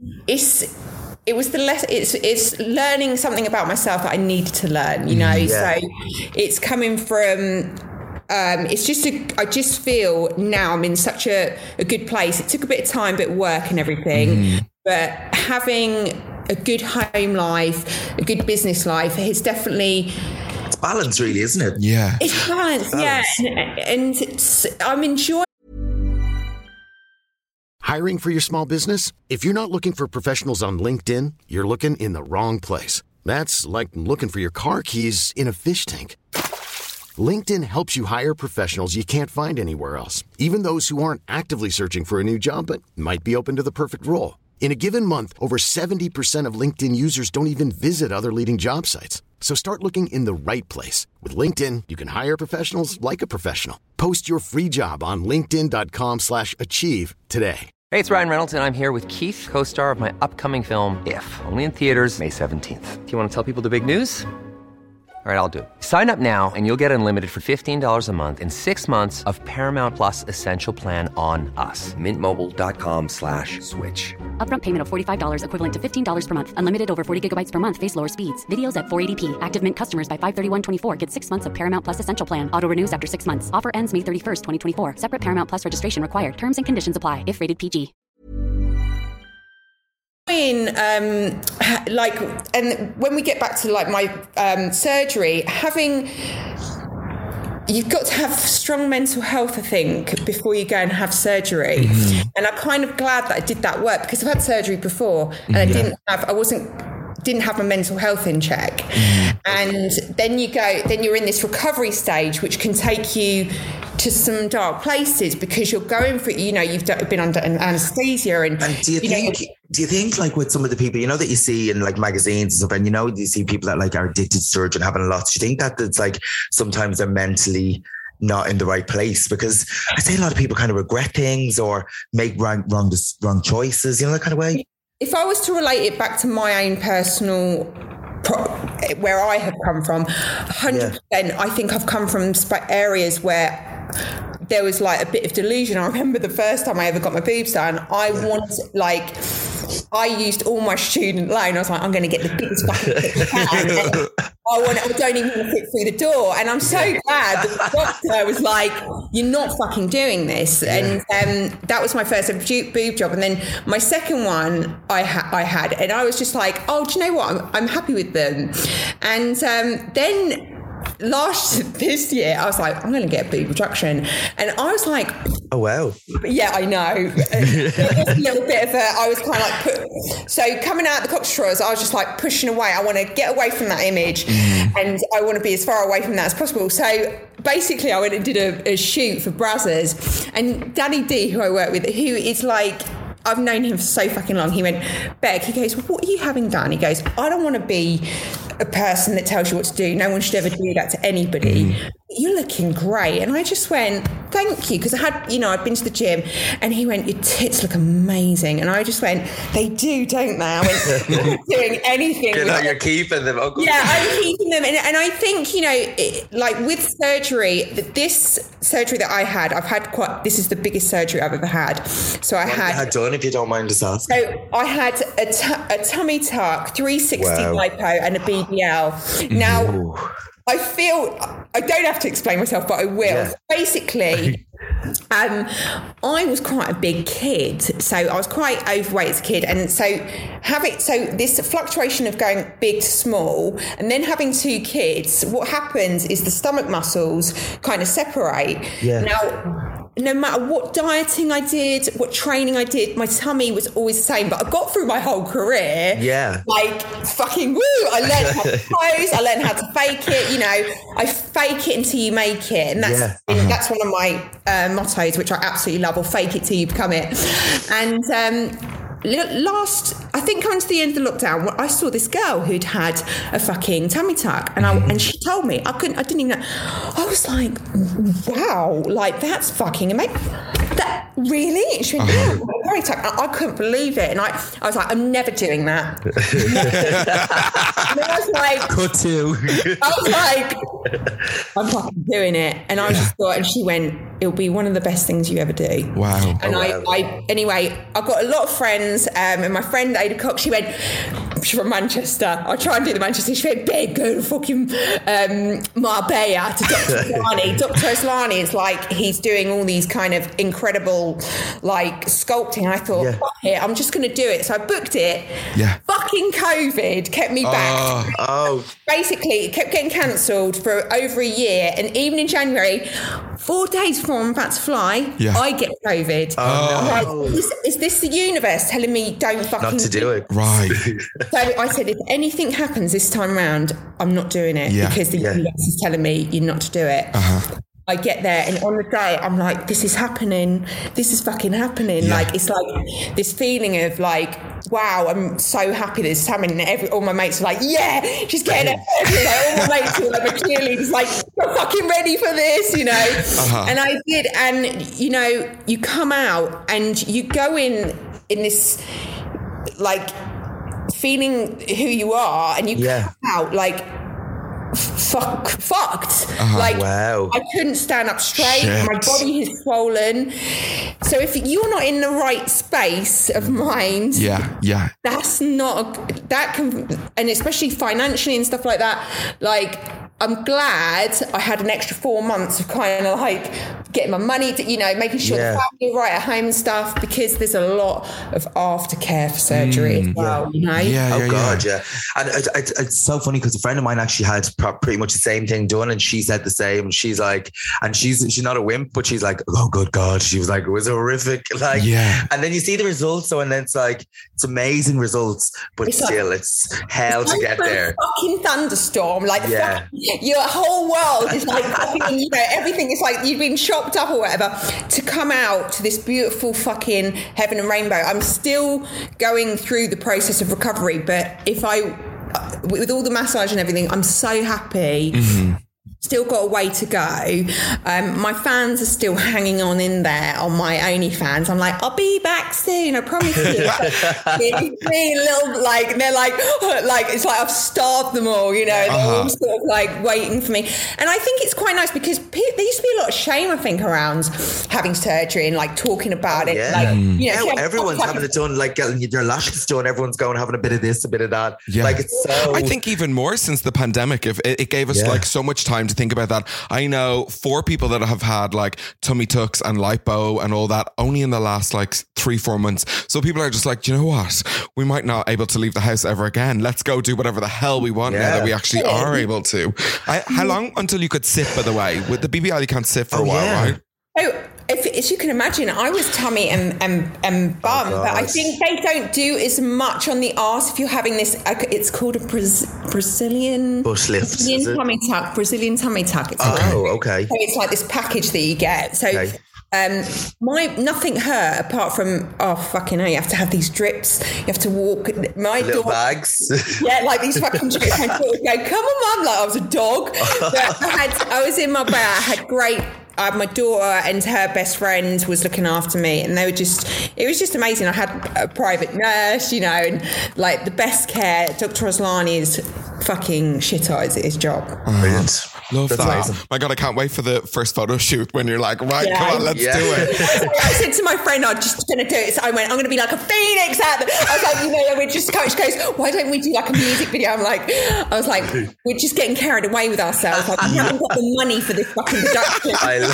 S9: it's learning something about myself that I needed to learn, so it's coming from I just feel now I'm in such a good place. It took a bit of time, a bit of work and everything, but having a good home life, a good business life, it's definitely...
S6: It's balance, really, isn't it?
S7: Yeah.
S9: It's balance. And I'm enjoying...
S10: Hiring for your small business? If you're not looking for professionals on LinkedIn, you're looking in the wrong place. That's like looking for your car keys in a fish tank. LinkedIn helps you hire professionals you can't find anywhere else, even those who aren't actively searching for a new job but might be open to the perfect role. In a given month, over 70% of LinkedIn users don't even visit other leading job sites. So start looking in the right place. With LinkedIn, you can hire professionals like a professional. Post your free job on linkedin.com/achieve today.
S2: Hey, it's Ryan Reynolds, and I'm here with Keith, co-star of my upcoming film, If, only in theaters May 17th. Do you want to tell people the big news? All right, I'll do it. Sign up now and you'll get unlimited for $15 a month and 6 months of Paramount Plus Essential Plan on us. MintMobile.com/switch.
S3: Upfront payment of $45 equivalent to $15 per month. Unlimited over 40 gigabytes per month. Face lower speeds. Videos at 480p. Active Mint customers by 531.24 get 6 months of Paramount Plus Essential Plan. Auto renews after 6 months. Offer ends May 31st, 2024. Separate Paramount Plus registration required. Terms and conditions apply if rated PG.
S9: And when we get back to like my surgery, you've got to have strong mental health, I think, before you go and have surgery. And I'm kind of glad that I did that work, because I've had surgery before and I didn't have my mental health in check. And then you're in this recovery stage, which can take you to some dark places because you're going for, you've been under anesthesia. And do
S6: you think like with some of the people, that you see in like magazines and stuff, and you see people that like are addicted to surgery and having a lot, do you think that it's like sometimes they're mentally not in the right place? Because I say a lot of people kind of regret things or make wrong choices, that kind of way.
S9: If I was to relate it back to my own personal, where I have come from, 100%, I think I've come from areas where there was like a bit of delusion. I remember the first time I ever got my boobs done, I used all my student loan. I was like, I'm going to get the biggest fucking I can. I don't even want to fit through the door. And I'm so glad that the doctor was like, you're not fucking doing this. And that was my first boob job. And then my second one I had, and I was just like, oh, do you know what? I'm happy with them. And then this year I was like, I'm going to get a boob reduction. And I was like,
S6: oh wow,
S9: yeah, I know. A little bit of I was kind of like so coming out of the cocktail straws, I was just like pushing away. I want to get away from that image and I want to be as far away from that as possible. So basically I went and did a shoot for Brazzers, and Danny D, who I work with, who is like, I've known him for so fucking long. He went, Beck, he goes, what are you having done? He goes, I don't want to be a person that tells you what to do. No one should ever do that to anybody. You're looking great. And I just went, thank you. Because I had, I'd been to the gym, and he went, your tits look amazing. And I just went, they do, don't they? I went, I'm not doing anything.
S6: You're keeping them. Oh,
S9: yeah, I'm keeping them. And I think, like with surgery, this surgery that I had, this is the biggest surgery I've ever had. So
S6: what had done, if you don't mind us asking?
S9: So I had a tummy tuck, 360 lipo, and a BBL. Now, I feel, I don't have to explain myself, but I will. Yeah. Basically, I was quite a big kid, so I was quite overweight as a kid, and so this fluctuation of going big to small, and then having 2 kids, what happens is the stomach muscles kind of separate. Yeah. Now, no matter what dieting I did, what training I did, my tummy was always the same. But I got through my whole career, like fucking woo! I learned how to pose, I learned how to fake it. I fake it until you make it, and that's one of my mottos, which I absolutely love. Or fake it till you become it. And I think coming to the end of the lockdown, I saw this girl who'd had a fucking tummy tuck, and she told me, I didn't even know. I was like, wow, like that's fucking amazing. like, really? And she went, yeah, very tight. I couldn't believe it. And I was like, I'm never doing that. And I was like,
S6: cut to.
S9: I was like, I'm fucking doing it. And I just thought, and she went, it'll be one of the best things you ever do.
S7: Wow.
S9: And anyway, I've got a lot of friends, and my friend Ada Cox, she's from Manchester. I try and do the Manchester. She went, babe, go to fucking Marbella to Dr. Aslani. Dr. Aslani is like, he's doing all these kind of incredible, like, sculpting. And I thought, fuck it, I'm just going to do it. So I booked it.
S7: Yeah.
S9: Fucking COVID kept me back. Basically, it kept getting cancelled for over a year. And even in January, 4 days before I'm about to fly, I get COVID. Is this the universe telling me don't fucking...
S6: Not to do it.
S7: Right.
S9: So I said, if anything happens this time around, I'm not doing it because the universe is telling me you're not to do it. I get there, and on the day, I'm like, this is happening. This is fucking happening. Yeah. Like, it's like this feeling of like, wow, I'm so happy this is happening. And all my mates are like, yeah, she's getting it. All my mates are like, clearly, it's like, you're fucking ready for this, you know? And I did. And, you know, you come out and you go in this, like, feeling who you are, and you come out like, fucked. Like, wow. I couldn't stand up straight. Shit. My body is swollen. So if you're not in the right space of mind, that's not that can, and especially financially and stuff like that. Like, I'm glad I had an extra 4 months of kind of like getting my money to, you know, making sure the family are right at home and stuff, because there's a lot of aftercare for surgery as well, you know?
S6: And it's so funny because a friend of mine actually had pretty much the same thing done, and she said the same, and she's like, and she's not a wimp, but she's like, oh good God, she was like, it was horrific, like, and then you see the results, so, and then it's like, it's amazing results, but it's still like, it's hell to get there.
S9: Fucking thunderstorm, like your whole world is like, you know, everything is like you've been chopped up or whatever, to come out to this beautiful fucking heaven and rainbow. I'm still going through the process of recovery, but with all the massage and everything, I'm so happy. Still got a way to go. My fans are still hanging on in there on my OnlyFans. I'm like, I'll be back soon, I promise you. Little, like, they're like, it's like I've starved them all, you know, they're all sort of like waiting for me. And I think it's quite nice because there used to be a lot of shame, I think, around having surgery and like talking about it. Like, you know,
S6: everyone's having it done, like getting their lashes done. Everyone's going, having a bit of this, a bit of that. Like, it's so...
S7: I think even more since the pandemic, if it gave us like so much time to think about that. I know 4 people that have had like tummy tucks and lipo and all that only in the last like 3-4 months. So people are just like, you know what? We might not able to leave the house ever again. Let's go do whatever the hell we want now that we actually are able to. How long until you could sit, by the way? With the BBL, you can't sit for a while, right?
S9: Oh, if you can imagine, I was tummy and bum, but I think they don't do as much on the arse if you're having this. It's called a Brazilian
S6: bush lift,
S9: Brazilian tummy tuck. Brazilian tummy tuck. It's
S6: okay.
S9: So it's like this package that you get. So nothing hurt apart from fucking hell, you have to have these drips. You have to walk. My
S6: little
S9: dog,
S6: bags.
S9: like these fucking drips. My dog would go, come on, mum, like I was a dog. But I was in my bed. I had great. My daughter and her best friend was looking after me, and it was just amazing. I had a private nurse, you know, and like the best care. Dr. Aslani is fucking shit at his job.
S6: Brilliant.
S7: Love that. Amazing. My God, I can't wait for the first photo shoot when you're like, right, come on, let's do it.
S9: I said to my friend, I'm just going to do it. So I went, I'm going to be like a phoenix out there. I was like, you know, we're just, Coach goes, why don't we do like a music video? I was like, we're just getting carried away with ourselves. Like, we haven't got the money for this fucking production.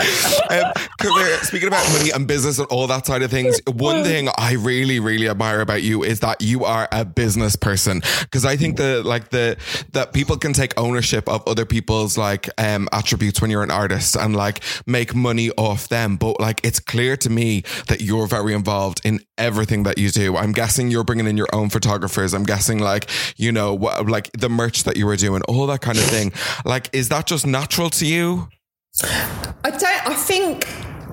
S7: Speaking about money and business and all that side of things, one thing I really, really admire about you is that you are a business person. Because I think that people can take ownership of other people's like attributes when you're an artist and like make money off them, but like it's clear to me that you're very involved in everything that you do. I'm guessing you're bringing in your own photographers. I'm guessing like, you know, like the merch that you were doing, all that kind of thing. Like, is that just natural to you?
S9: I think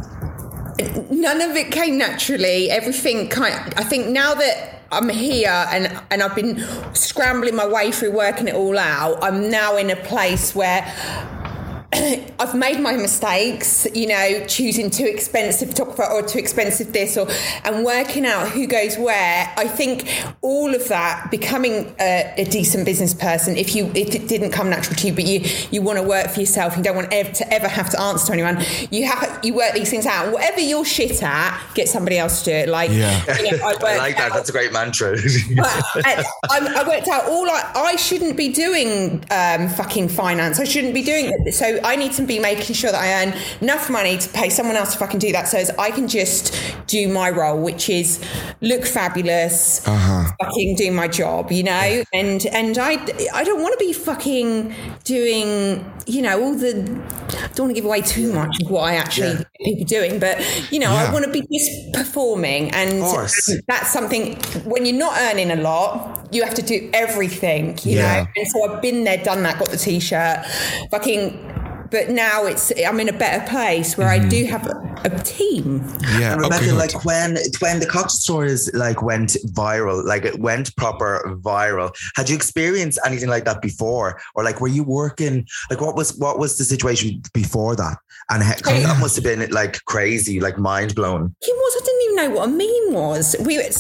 S9: none of it came naturally. Everything I think now that I'm here and I've been scrambling my way through working it all out, I'm now in a place where I've made my mistakes, you know, choosing too expensive photographer or too expensive this, and working out who goes where. I think all of that, becoming a decent business person, if it didn't come natural to you, but you want to work for yourself, you don't want to ever have to answer to anyone. You work these things out. Whatever you're shit at, get somebody else to do it. Like,
S6: yeah. You know, I like that. That's a great mantra.
S9: I worked out I shouldn't be doing fucking finance. I shouldn't be doing it. So I need to be making sure that I earn enough money to pay someone else to fucking do that, so as I can just do my role, which is look fabulous, fucking do my job, you know. And I don't want to be fucking doing, you know, all the. I don't want to give away too much of what I actually people doing, but you know, I want to be just performing, and that's something. When you're not earning a lot, you have to do everything, you know. And so I've been there, done that, got the t-shirt, fucking. But now I'm in a better place where I do have a team.
S6: Yeah, and Rebecca, like when the cocktail stories like went viral, like it went proper viral. Had you experienced anything like that before, or like were you working? Like what was the situation before that? And that must have been like crazy, like mind blown.
S9: It was. I didn't even know what a meme was.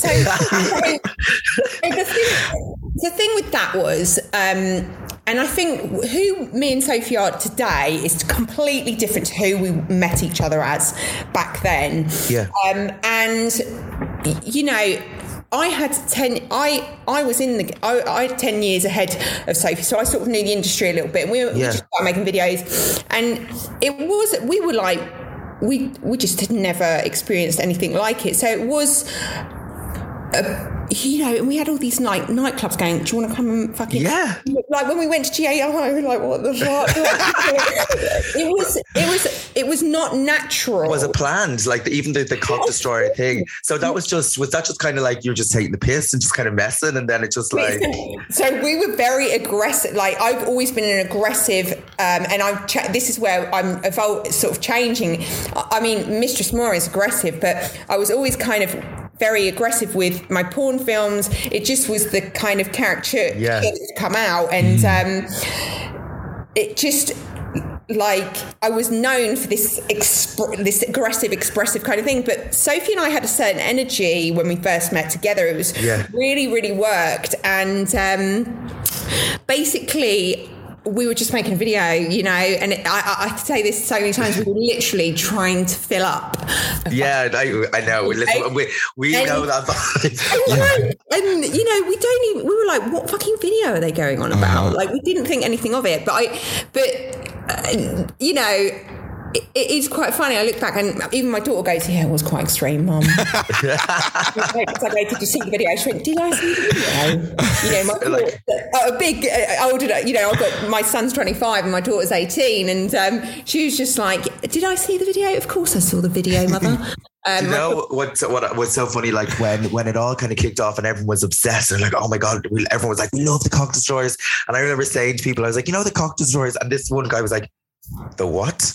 S9: The thing with that was. And I think who me and Sophie are today is completely different to who we met each other as back then. Yeah. And, you know, I had 10 years ahead of Sophie, so I sort of knew the industry a little bit. And we just started making videos, and we just had never experienced anything like it. So it was you know, and we had all these nightclubs going, do you want to come and fucking... Yeah. Like when we went to GAI, we were like, what the fuck? It was not natural.
S6: Was it planned? Like even the cock destroyer thing. So that was that just kind of like you're just taking the piss and just kind of messing, and then it just like...
S9: So we were very aggressive. Like I've always been an aggressive, and this is where I'm sort of changing. I mean, Mistress Moore is aggressive, but I was always kind of very aggressive with my porn films. It just was the kind of caricature that come out, and it just like I was known for this aggressive, expressive kind of thing. But Sophie and I had a certain energy when we first met together. It was really, really worked, and basically. We were just making a video, you know, and I say this so many times. We were literally trying to fill up.
S6: Yeah, I know. Listen, we know that.
S9: And you know, we were like, what fucking video are they going on about? Like, we didn't think anything of it. But you know, it is quite funny. I look back, and even my daughter goes, "Yeah, it was quite extreme, Mum." I go, "Did you see the video?" She went, "Did I see the video?" You know, my daughter, a big older. You know, I've got my son's 25 and my daughter's 18, and she was just like, "Did I see the video?" Of course, I saw the video, Mother.
S6: You know what's so funny? Like when it all kind of kicked off and everyone was obsessed, and like, oh my god, everyone was like, "We love the cock destroyers." And I remember saying to people, I was like, "You know the cock destroyers?" And this one guy was like, "The what?"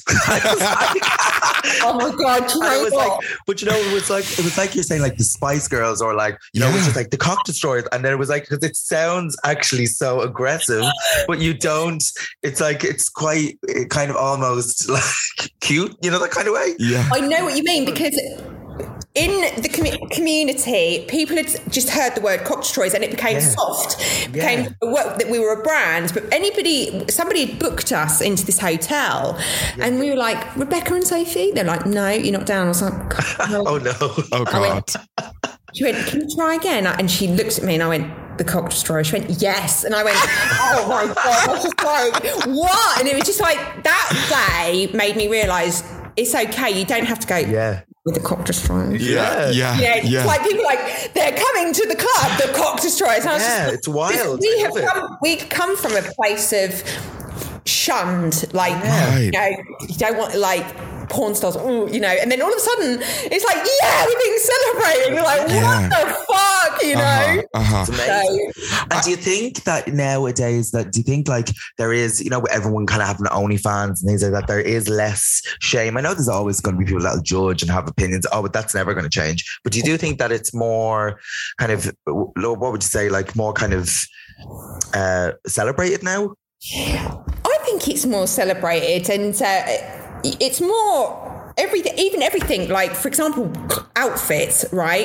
S9: Oh my god!
S6: I was like, but you know, it was like you're saying like the Spice Girls, or like you know, it's just like the cock destroyers, and then it was like because it sounds actually so aggressive, but you don't. It's like it's quite kind of almost like cute, you know, that kind of way.
S9: Yeah, I know what you mean, because in the community, people had just heard the word cock destroyers and it became soft. It became that we were a brand. But somebody had booked us into this hotel, and we were like, "Rebecca and Sophie?" They're like, "No, you're not down." I was like, "No."
S6: Oh no! Oh
S7: god!
S9: She went, "Can you try again?" And she looked at me, and I went, "The cock destroyer." She went, "Yes." And I went, "Oh my god!" I was just like, "What?" And it was just like that day made me realise it's okay. You don't have to go. With the cock destroyers. It's like people like, they're coming to the club, the cock destroyers. And I was just,
S6: it's wild.
S9: We come from a place of shunned, like, you know, you don't want, like, porn stars, you know, and then all of a sudden it's like, we're being celebrated. You're like, what the fuck, you know?
S6: It's amazing. And do you think that nowadays, do you think like there is, you know, everyone kind of having OnlyFans and things like that, there is less shame? I know there's always going to be people that'll judge and have opinions. Oh, but that's never going to change. But do you think that it's more kind of, what would you say, like more kind of celebrated now?
S9: I think it's more celebrated, and it's more everything. Like, for example, outfits, right?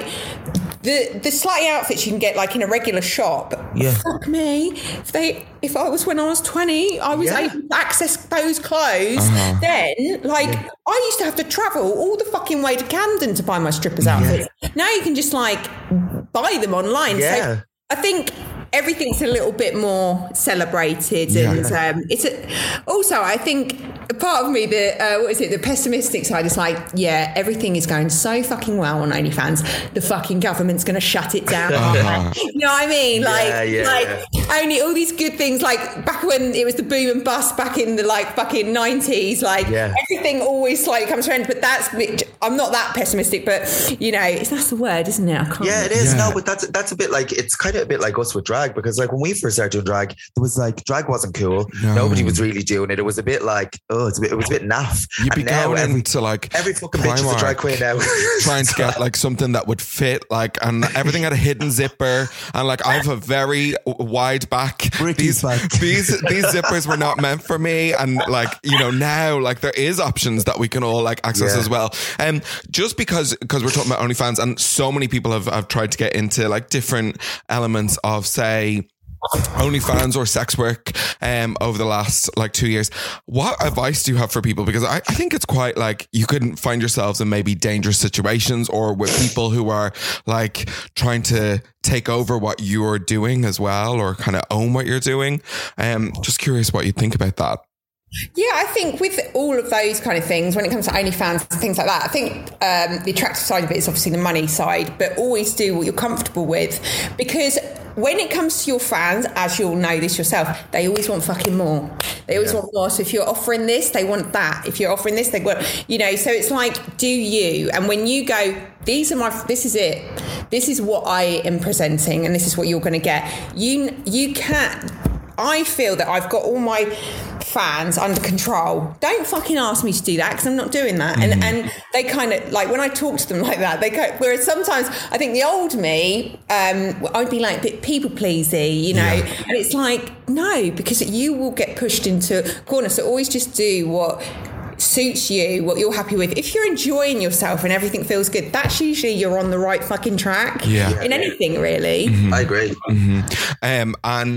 S9: The slutty outfits you can get like in a regular shop.
S6: Yeah.
S9: Fuck me. If I was when I was 20, I was able to access those clothes. Then, like, I used to have to travel all the fucking way to Camden to buy my strippers outfits. Now you can just like buy them online.
S6: Yeah.
S9: So I think everything's a little bit more celebrated, and also I think part of me, the pessimistic side is like, everything is going so fucking well on OnlyFans, the fucking government's going to shut it down. You know what I mean? Only all these good things, like back when it was the boom and bust back in the like fucking 90s, like everything always slightly comes to an end. But I'm not that pessimistic, but you know, that's the word, isn't it? I can't.
S6: Yeah, it is. No, but that's a bit like, it's kind of a bit like us with drag, because like when we first started doing drag, it was like drag wasn't cool. No. Nobody was really doing it. It was a bit like, it was a bit naff.
S7: You'd be going into like
S6: every fucking bitch is a drag queen now,
S7: trying to get like something that would fit, like, and everything had a hidden zipper, and like I have a very wide back. These zippers were not meant for me, and like, you know, now like there is options that we can all like access as well. And just because we're talking about OnlyFans, and so many people have tried to get into like different elements of, say, OnlyFans or sex work over the last like 2 years. What advice do you have for people? Because I think it's quite like, you couldn't find yourselves in maybe dangerous situations, or with people who are like trying to take over what you're doing as well, or kind of own what you're doing. Just curious what you think about that.
S9: Yeah, I think with all of those kind of things, when it comes to OnlyFans and things like that, I think the attractive side of it is obviously the money side, but always do what you're comfortable with, because when it comes to your fans, as you'll know this yourself, they always want fucking more. They always want more. So if you're offering this, they want that. If you're offering this, they want, you know, so it's like, do you? And when you go, this is it. This is what I am presenting, and this is what you're going to get. You can't. I feel that I've got all my fans under control. Don't fucking ask me to do that, because I'm not doing that. And they kind of like, when I talk to them like that, they go, whereas sometimes I think the old me, I'd be like a bit people pleasy, you know, and it's like, no, because you will get pushed into a corner. So always just do what suits you, what you're happy with. If you're enjoying yourself and everything feels good, that's usually you're on the right fucking track in anything, really.
S6: I agree.
S7: And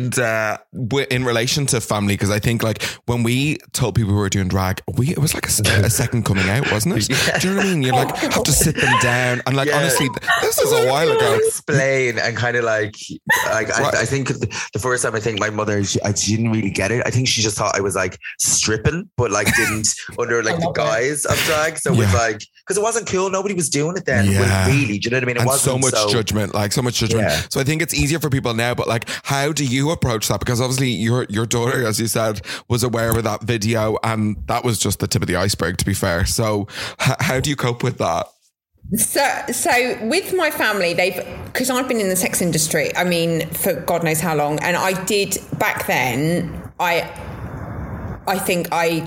S7: in relation to family, because I think like when we told people we were doing drag, it was like a second coming out, wasn't it? Do you know what I mean? You like have to sit them down, and like honestly, this is a while ago.
S6: Explain, and kind of like I think the first time, I think my mother, she didn't really get it. I think she just thought I was like stripping, but like didn't under like the guise of drag. So it was like, because it wasn't cool, nobody was doing it then. Really, do you know what I mean? It wasn't
S7: so much judgment. So I think it's easier for people now, but like, how do you approach that? Because obviously your daughter, as you said, was aware of that video, and that was just the tip of the iceberg, to be fair. So how do you cope with that?
S9: So with my family, because I've been in the sex industry, I mean, for God knows how long, and I did back then, I think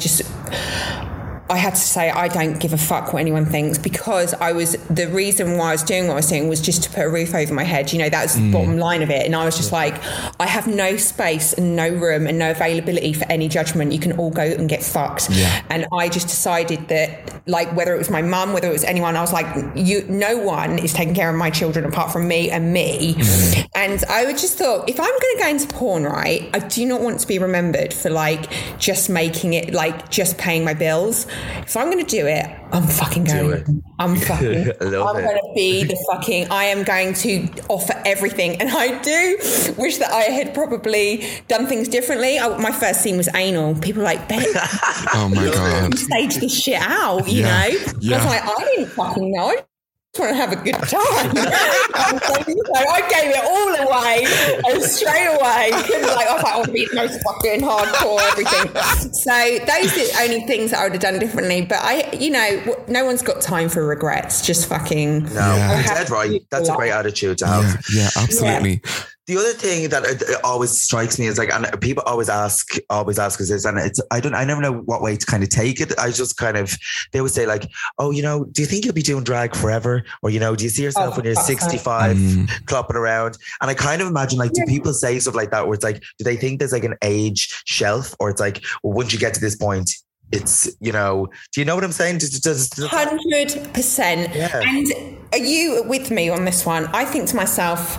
S9: I had to say, I don't give a fuck what anyone thinks, because the reason why I was doing what I was doing was just to put a roof over my head. You know, that was the bottom line of it. And I was just like, I have no space and no room and no availability for any judgment. You can all go and get fucked. And I just decided that, like, whether it was my mum, whether it was anyone, I was like, no one is taking care of my children apart from me and me. And I just thought, if I'm going to go into porn, right, I do not want to be remembered for like just making it, like just paying my bills. If I'm going to do it, I'm fucking going. I'm going to be the fucking, I am going to offer everything. And I do wish that I had probably done things differently. My first scene was anal. People were like, Bet,
S7: oh my God,
S9: stage this shit out, you know? I was like, I didn't fucking know. Want to have a good time. So I gave it all away, and straight away, I was like, I'll be the most fucking hardcore, everything. So those are the only things that I would have done differently. But no one's got time for regrets. Just fucking.
S6: No, you're dead right. That's a great attitude to have.
S7: Yeah, absolutely.
S6: The other thing that it always strikes me is like, and people always ask us this, and I never know what way to kind of take it. I just kind of, they would say like, oh, you know, do you think you'll be doing drag forever? Or, you know, do you see yourself when you're 65 clopping around? And I kind of imagine like, do people say stuff like that where it's like, do they think there's like an age shelf, or it's like, well, once you get to this point, it's, you know, do you know what I'm saying?
S9: 100%.
S6: Yeah.
S9: And are you with me on this one? I think to myself,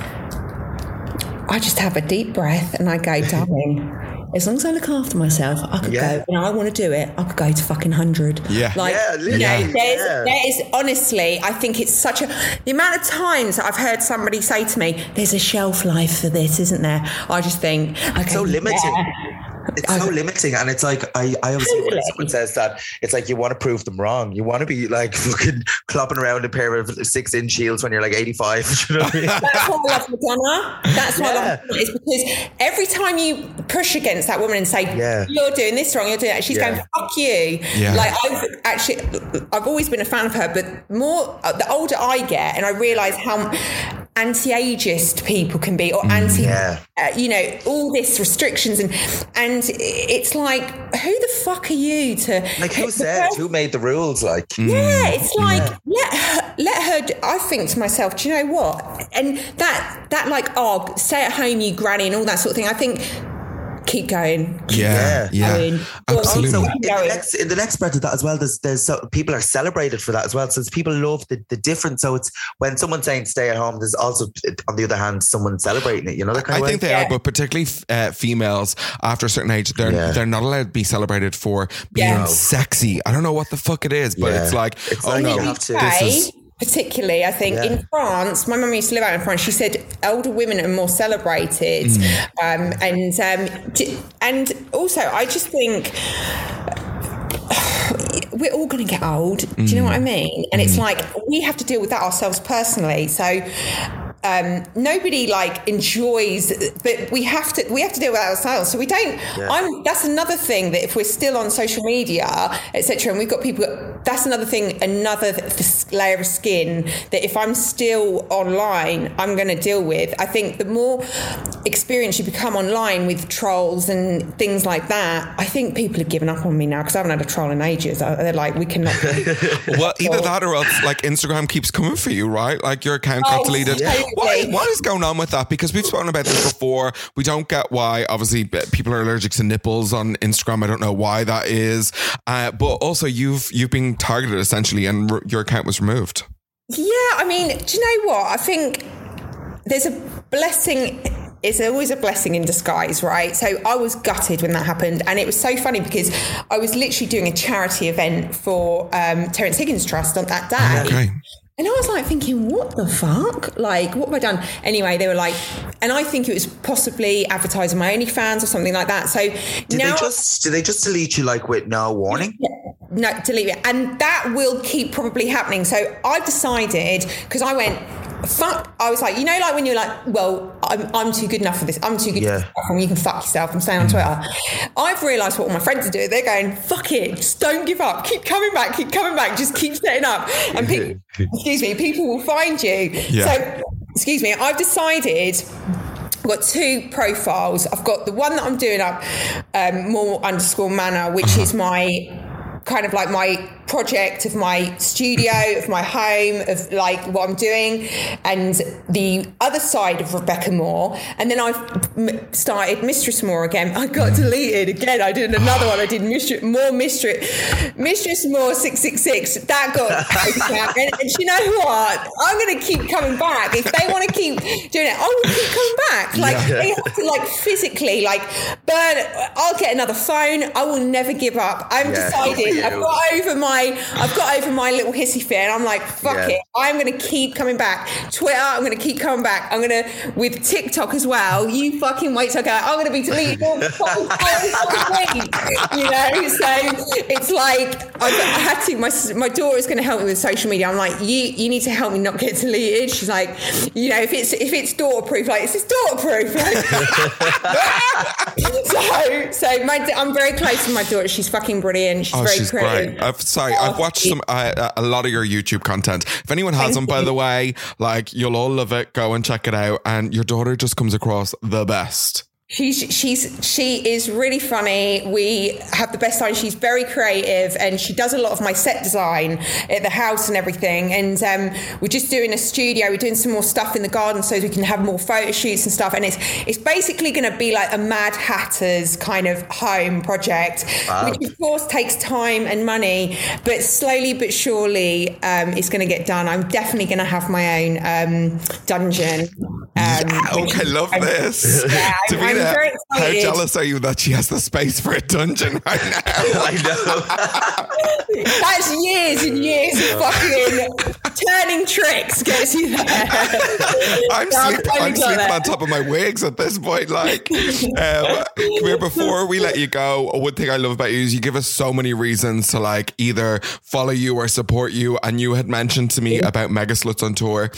S9: I just have a deep breath and I go, darling, as long as I look after myself, I could go, and I want to do it, I could go to fucking 100.
S6: Yeah.
S9: Like, you know, there is honestly, I think it's such a, the amount of times that I've heard somebody say to me, there's a shelf life for this, isn't there? I just think, okay,
S6: it's so limiting.
S9: Yeah.
S6: It's so limiting, and it's like I obviously when someone says that, it's like you want to prove them wrong. You want to be like fucking clopping around a pair of 6-inch heels when you're like 85. You know what I mean?
S9: That's why I love Madonna. That's why I love Madonna, is because every time you push against that woman and say you're doing this wrong, you're doing that, she's going fuck you. Yeah. Like I've always been a fan of her, but more the older I get, and I realise how anti-ageist people can be, or you know, all this restrictions and it's like, who the fuck are you to
S6: like, who made the rules? Like,
S9: it's like let her I think to myself, do you know what? And that like, oh, stay at home, you granny, and all that sort of thing. I think keep going.
S7: Absolutely.
S6: Also, in the next breath of that as well, there's so people are celebrated for that as well. So people love the difference. So it's when someone's saying stay at home, there's also on the other hand someone celebrating it. You know, that kind of way. I think
S7: they are, but particularly females after a certain age, they're not allowed to be celebrated for being sexy. I don't know what the fuck it is, but it's like, oh no,
S6: you have to.
S9: This is. Particularly, I think in France, my mum used to live out in France. She said older women are more celebrated, and also I just think we're all going to get old. Do you know what I mean? And it's like we have to deal with that ourselves personally. So nobody like enjoys, but we have to deal with that ourselves. So we don't. That's another thing that if we're still on social media, etc., and we've got people. That's another thing, another layer of skin that if I'm still online, I'm going to deal with. I think the more experience you become online with trolls and things like that, I think people have given up on me now because I haven't had a troll in ages. They're like, we cannot.
S7: Well, either that or else, like Instagram keeps coming for you, right? Like your account got deleted. What is going on with that? Because we've spoken about this before. We don't get why. Obviously, people are allergic to nipples on Instagram. I don't know why that is. But also, you've been targeted essentially, and your account was removed.
S9: Yeah, I mean, do you know what? I think there's a blessing. It's always a blessing in disguise, right? So I was gutted when that happened, and it was so funny because I was literally doing a charity event for Terence Higgins Trust on that day.
S7: Okay.
S9: And I was like thinking, what the fuck? Like, what have I done? Anyway, they were like, and I think it was possibly advertising my OnlyFans or something like that. So
S6: did they just delete you like with no warning?
S9: No, delete it. And that will keep probably happening. So I've decided, because I went, fuck, I was like, you know, like when you're like, well, I'm too good enough for this. I'm too good for this platform. You can fuck yourself. I'm staying on Twitter. I've realised what all my friends are doing. They're going, fuck it. Just don't give up. Keep coming back. Just keep setting up. And people will find you. Yeah. So, I've decided I've got two profiles. I've got the one that I'm doing up, more_manner, which is my kind of like my project of my studio, of my home, of like what I'm doing, and the other side of Rebecca Moore. And then I've started Mistress Moore again. I got deleted again. I did another one. I did Mistress Moore 666. That got and you know what? I'm going to keep coming back. If they want to keep doing it, I will keep coming back. Like they have to like physically like burn. I'll get another phone. I will never give up. I'm decided. I've got over my little hissy fit, and I'm like, fuck it. I'm going to keep coming back. Twitter, I'm going to keep coming back. I'm going to, with TikTok as well, you fucking wait till I go, I'm going to be deleted all the fucking week. You know, so it's like, I had to, my daughter's going to help me with social media. I'm like, you need to help me not get deleted. She's like, you know, if it's daughter-proof, like, it's daughter-proof. So I'm very close with my daughter. She's fucking brilliant. She's very creative.
S7: Great. sorry. I've watched a lot of your YouTube content. If anyone hasn't, by the way, like, you'll all love it. Go and check it out. And your daughter just comes across the best.
S9: She is really funny. We have the best time. She's very creative, and she does a lot of my set design at the house and everything. And we're just doing a studio. We're doing some more stuff in the garden so we can have more photo shoots and stuff. And it's basically going to be like a Mad Hatter's kind of home project, which of course takes time and money, but slowly but surely it's going to get done. I'm definitely going to have my own dungeon.
S7: I love this.
S9: Yeah,
S7: Davina,
S9: I'm very
S7: how
S9: excited.
S7: jealous are you that she has the space for a dungeon right now?
S6: I know.
S9: That's years and years of fucking turning tricks gets you there.
S7: I'm sleeping on top of my wigs at this point. Like, come here, before we let you go, one thing I love about you is you give us so many reasons to like either follow you or support you. And you had mentioned to me about Mega Sluts on Tour.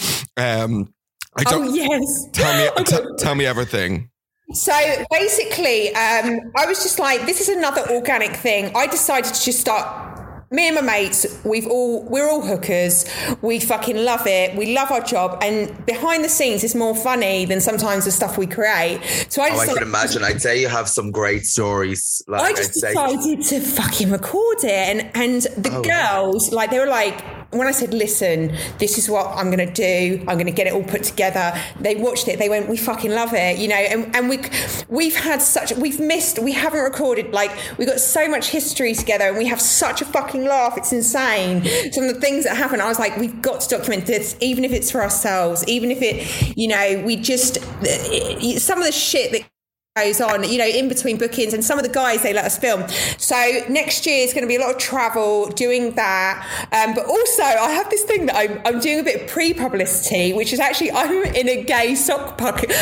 S9: Yes.
S7: Tell me everything.
S9: So basically, I was just like, this is another organic thing. I decided to just start. Me and my mates, we're all hookers. We fucking love it. We love our job, and behind the scenes is more funny than sometimes the stuff we create. So I
S6: can imagine. I'd say you have some great stories. Like,
S9: I just decided to fucking record it, and the girls, like, they were like, when I said, listen, this is what I'm going to do, I'm going to get it all put together, they watched it, they went, we fucking love it, you know, and we haven't recorded, like, we've got so much history together, and we have such a fucking laugh, it's insane. Some of the things that happen, I was like, we've got to document this, even if it's for ourselves, even if it, you know, we just, some of the shit that goes on, you know, in between bookings, and some of the guys, they let us film. So next year is going to be a lot of travel doing that, but also I have this thing that I'm doing a bit of pre-publicity, which is actually I'm in a gay sock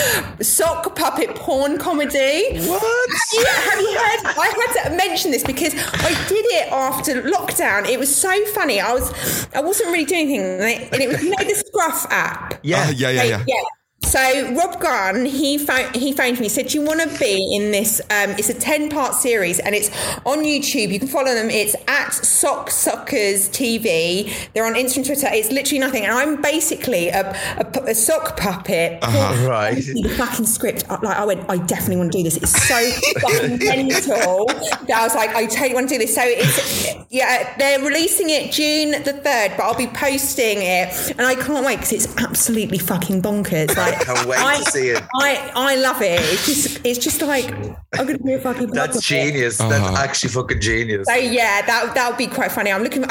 S9: puppet porn comedy.
S6: What?
S9: Yeah, have you heard? I had to mention this because I did it after lockdown. It was so funny. I wasn't really doing anything, and it was, you know, the Scruff app.
S6: Yeah.
S9: Yeah. So Rob Gunn, he phoned me, he said, do you want to be in this, it's a 10-part series, and it's on YouTube. You can follow them. It's at Sock Suckers TV. They're on Instagram, Twitter. It's literally nothing. And I'm basically a sock puppet.
S6: Right.
S9: The fucking script. Like, I went, I definitely want to do this. It's so fucking mental that I was like, I totally want to do this. So it's, yeah, they're releasing it June the 3rd, but I'll be posting it, and I can't wait because it's absolutely fucking bonkers. Like,
S6: can't wait to see it.
S9: I love it. It's just like, I'm going to be a fucking...
S6: That's genius. That's actually fucking genius.
S9: So yeah, that would be quite funny.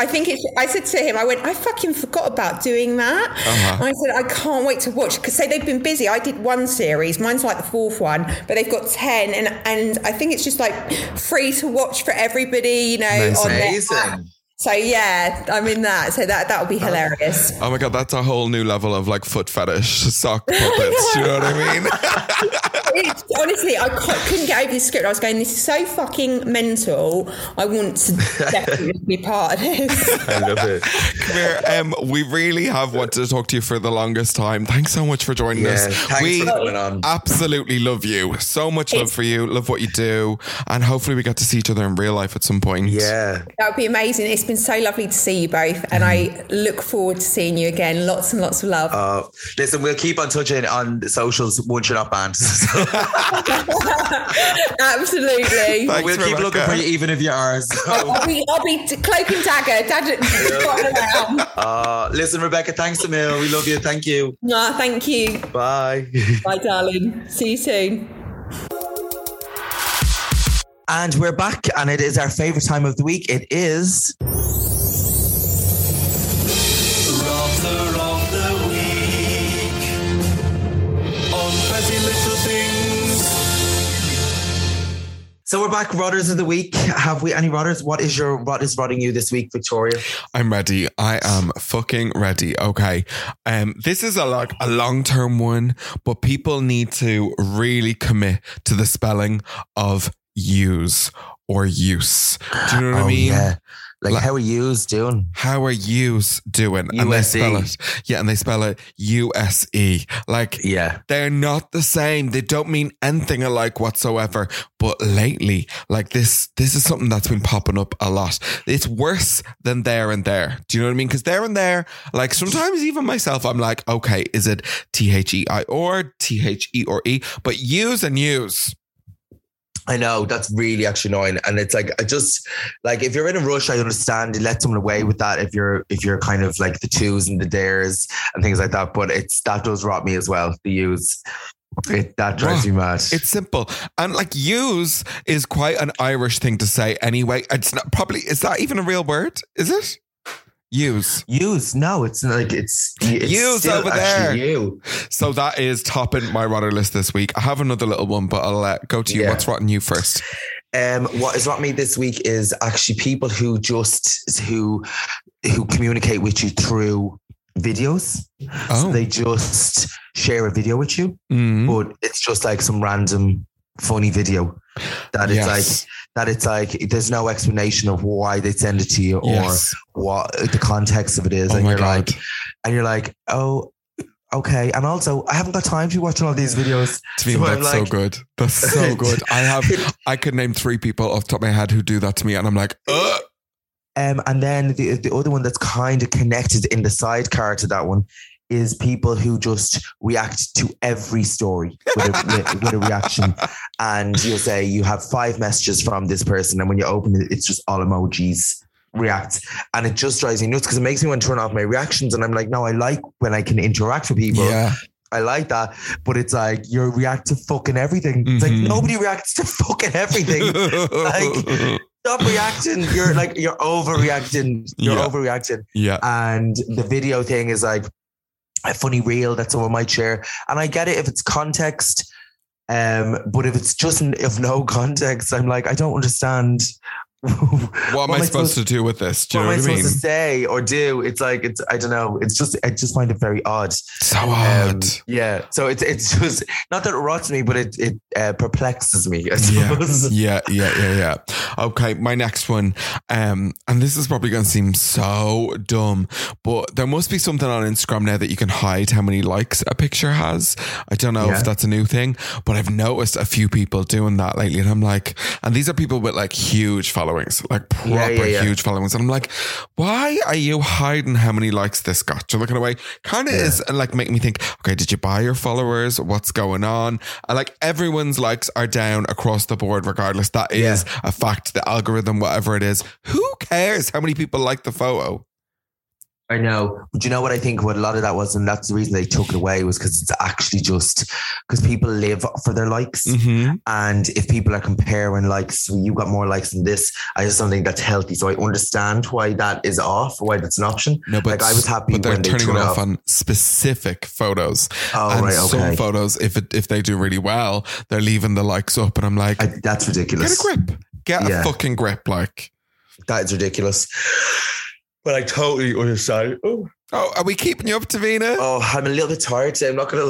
S9: I said to him, I went, I fucking forgot about doing that. I said, I can't wait to watch, because they've been busy. I did one series, mine's like the 4th one, but they've got 10, and I think it's just like free to watch for everybody, you know.
S6: Amazing.
S9: On their app. So yeah, I'm in that. So that would be hilarious.
S7: Oh my God, that's a whole new level of like foot fetish sock puppets. Do you know what I mean?
S9: Honestly, I couldn't get over this script. I was going, this is so fucking mental. I want to definitely be part of this.
S6: I love it.
S7: Come here. We really have wanted to talk to you for the longest time. Thanks so much for joining us.
S6: Thanks for coming on.
S7: Absolutely love you. So much love for you. Love what you do. And hopefully we get to see each other in real life at some point.
S6: Yeah.
S9: That would be amazing. It's been so lovely to see you both, and I look forward to seeing you again. Lots and lots of love.
S6: Listen, we'll keep on touching on the socials once you're not banned.
S9: Absolutely.
S6: We'll keep
S7: Rebecca.
S6: looking for you even if you are. So.
S9: I'll be cloak and dagger.
S6: Listen, Rebecca, thanks a mil. We love you. Thank you.
S9: No, thank you.
S6: Bye.
S9: Bye, darling. See you soon.
S6: And we're back, and it is our favourite time of the week. It is...
S11: Rotter of the Week on Petty Little Things.
S6: So we're back, Rotters of the Week. Have we any Rotters? What is rotting you this week, Victoria?
S7: I'm ready. I am fucking ready. Okay. This is a long-term one, but people need to really commit to the spelling of use or use. Do you know what I mean?
S6: Yeah. Like, how are yous doing?
S7: How are yous doing? And they spell it. Yeah, and they spell it U-S-E. Like, they're not the same. They don't mean anything alike whatsoever. But lately, like this is something that's been popping up a lot. It's worse than there and there. Do you know what I mean? Because there and there, like sometimes even myself, I'm like, okay, is it T-H-E-I or T-H-E or E? But yous and yous.
S6: I know, that's really actually annoying. And it's like, I just like, if you're in a rush, I understand you let someone away with that if you're kind of like the twos and the dares and things like that. But that does rot me as well, the use. That drives me mad.
S7: It's simple. And like use is quite an Irish thing to say anyway. It's not probably, is that even a real word? Is it? Use. No, it's like it's use over there.
S6: You.
S7: So that is topping my rotter list this week. I have another little one, but I'll go to you. Yeah. What's rotting you first?
S6: What is rotting me this week is actually people who communicate with you through videos. So they just share a video with you, but it's just like some random funny video that it's like there's no explanation of why they send it to you or what the context of it is. And you're like, oh, okay. And also, I haven't got time to be watching all these videos.
S7: To me, that's so good. That's so good. I could name 3 people off the top of my head who do that to me, and I'm like, ugh.
S6: And then the other one that's kind of connected in the sidecar to that one is people who just react to every story with a reaction. And you'll say you have 5 messages from this person, and when you open it, it's just all emojis react. And it just drives me nuts because it makes me want to turn off my reactions. And I'm like, no, I like when I can interact with people. Yeah. I like that. But it's like, you react to fucking everything. It's like, nobody reacts to fucking everything. Like, stop reacting. You're overreacting. You're overreacting.
S7: Yeah.
S6: And the video thing is like a funny reel that someone might share. And I get it if it's context. But if it's just of no context, I'm like, I don't understand.
S7: What am I supposed to do with this? Do you know what I mean?
S6: Supposed to say or do? It's like, I don't know. It's just, I just find it very odd.
S7: So odd.
S6: Yeah. So it's just, not that it rots me, but it perplexes me, I suppose.
S7: Yeah. Okay. My next one. And this is probably going to seem so dumb, but there must be something on Instagram now that you can hide how many likes a picture has. I don't know if that's a new thing, but I've noticed a few people doing that lately. And I'm like, and these are people with like huge followers. Like proper huge followings. And I'm like, why are you hiding how many likes this got? You're looking away. Kind of is like making me think, okay, did you buy your followers? What's going on? And like everyone's likes are down across the board regardless. That is a fact. The algorithm, whatever it is. Who cares how many people like the photo?
S6: I know. But you know what I think what a lot of that was, and that's the reason they took it away, was because it's actually just because people live for their likes. And if people are comparing likes, well, you got more likes than this, I just don't think that's healthy. So I understand why that is off, why that's an option.
S7: No, but like I was happy when they turning it off on specific photos.
S6: Oh, and right, okay.
S7: Some photos, if they do really well, they're leaving the likes up, and I'm like,
S6: that's ridiculous.
S7: Get a grip. Get a fucking grip. Like
S6: that is ridiculous. But I totally understand. Oh,
S7: are we keeping you up, Davina?
S6: Oh, I'm a little bit tired today. I'm not going to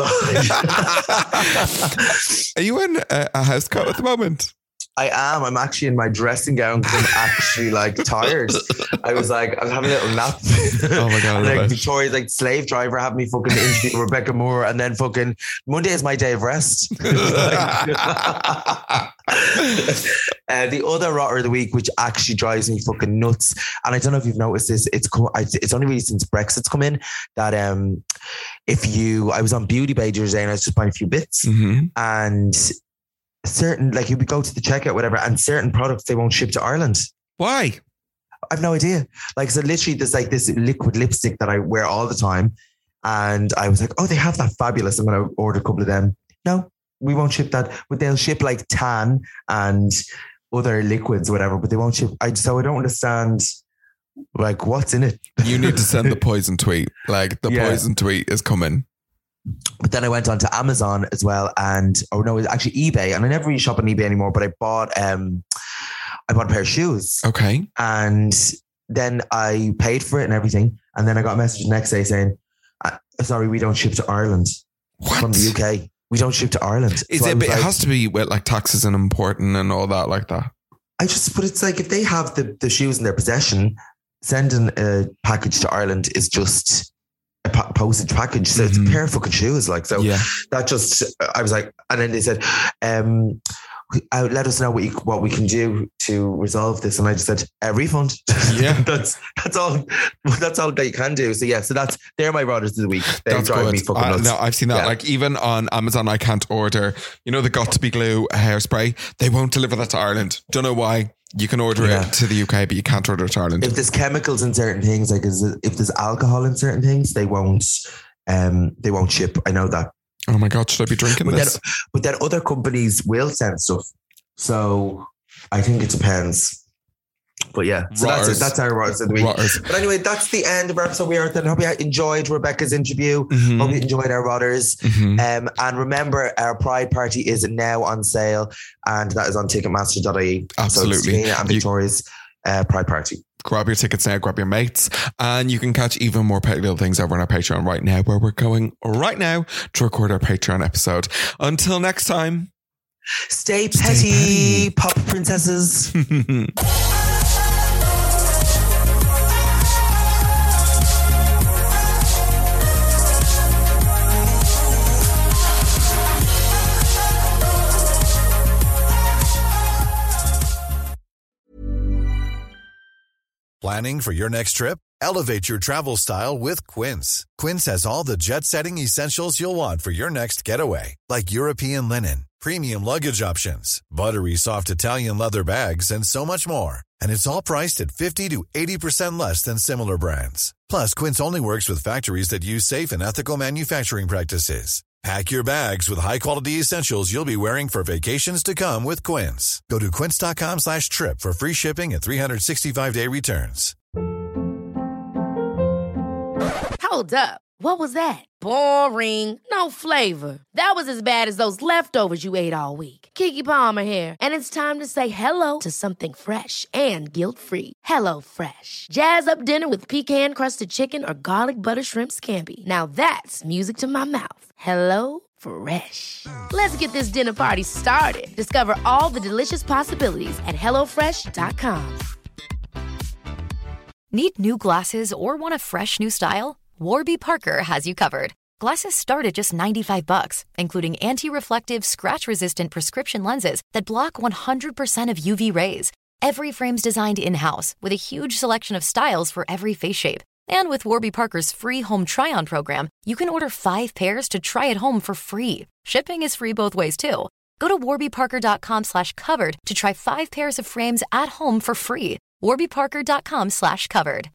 S6: lie.
S7: Are you in a house coat at the moment?
S6: I am. I'm actually in my dressing gown because I'm actually like tired. I was like, I'm having a little nap.
S7: Oh my God.
S6: Like Victoria's like slave driver had me fucking interview Rebecca Moore, and then fucking Monday is my day of rest. The other rotter of the week, which actually drives me fucking nuts, and I don't know if you've noticed this, it's only really since Brexit's come in that I was on Beauty Bay the other day and I was just buying a few bits, and certain, like you would go to the checkout, whatever, and certain products they won't ship to Ireland.
S7: Why?
S6: I've no idea. Like, so literally there's like this liquid lipstick that I wear all the time, and I was like, oh, they have that, fabulous, I'm going to order a couple of them. No, we won't ship that, but they'll ship like tan and other liquids, whatever, but they won't ship. So I don't understand, like, what's in it.
S7: You need to send the poison tweet. Like, the poison tweet is coming.
S6: But then I went on to Amazon as well, and it's actually eBay, and I never really shop on eBay anymore, but I bought a pair of shoes.
S7: Okay.
S6: And then I paid for it and everything, and then I got a message the next day saying, sorry, we don't ship to Ireland.
S7: What?
S6: From the UK. We don't ship to Ireland.
S7: It has to be with like taxes and importing and all that like that.
S6: but it's like if they have the shoes in their possession, sending a package to Ireland is just a postage package. So it's a pair of fucking shoes. Like, so that just, I was like, and then they said, let us know what we can do to resolve this. And I just said, refund.
S7: Yeah.
S6: that's all that you can do. So yeah, so they're my rotters of the week. They drive me fucking nuts.
S7: No, I've seen that. Like even on Amazon, I can't order, the Got To Be Glue hairspray. They won't deliver that to Ireland. Don't know why. You can order it to the UK, but you can't order it to Ireland.
S6: If there's chemicals in certain things, like if there's alcohol in certain things, they won't ship. I know that.
S7: Oh my God, should I be drinking this?
S6: But then other companies will send stuff. So I think it depends. But yeah, so that's it. That's our rotters of the week. But anyway, that's the end of our episode. I hope you enjoyed Rebecca's interview. Hope you enjoyed our rotters. And remember, our Pride Party is now on sale, and that is on Ticketmaster.ie.
S7: Absolutely.
S6: So it's and Victoria's Pride Party.
S7: Grab your tickets now, grab your mates, and you can catch even more Petty Little Things over on our Patreon right now, where we're going right now to record our Patreon episode. Until next time,
S6: stay petty. Pop princesses.
S4: Planning for your next trip? Elevate your travel style with Quince. Quince has all the jet-setting essentials you'll want for your next getaway, like European linen, premium luggage options, buttery soft Italian leather bags, and so much more. And it's all priced at 50 to 80% less than similar brands. Plus, Quince only works with factories that use safe and ethical manufacturing practices. Pack your bags with high-quality essentials you'll be wearing for vacations to come with Quince. Go to quince.com/trip for free shipping and 365-day returns.
S12: Hold up. What was that? Boring. No flavor. That was as bad as those leftovers you ate all week. Keke Palmer here. And it's time to say hello to something fresh and guilt-free. Hello Fresh. Jazz up dinner with pecan-crusted chicken or garlic butter shrimp scampi. Now that's music to my mouth. Hello Fresh. Let's get this dinner party started. Discover all the delicious possibilities at HelloFresh.com.
S13: Need new glasses or want a fresh new style? Warby Parker has you covered. Glasses start at just $95, including anti-reflective, scratch-resistant prescription lenses that block 100% of UV rays. Every frame's designed in-house with a huge selection of styles for every face shape. And with Warby Parker's free home try-on program, you can order 5 pairs to try at home for free. Shipping is free both ways, too. Go to warbyparker.com/covered to try 5 pairs of frames at home for free. warbyparker.com/covered.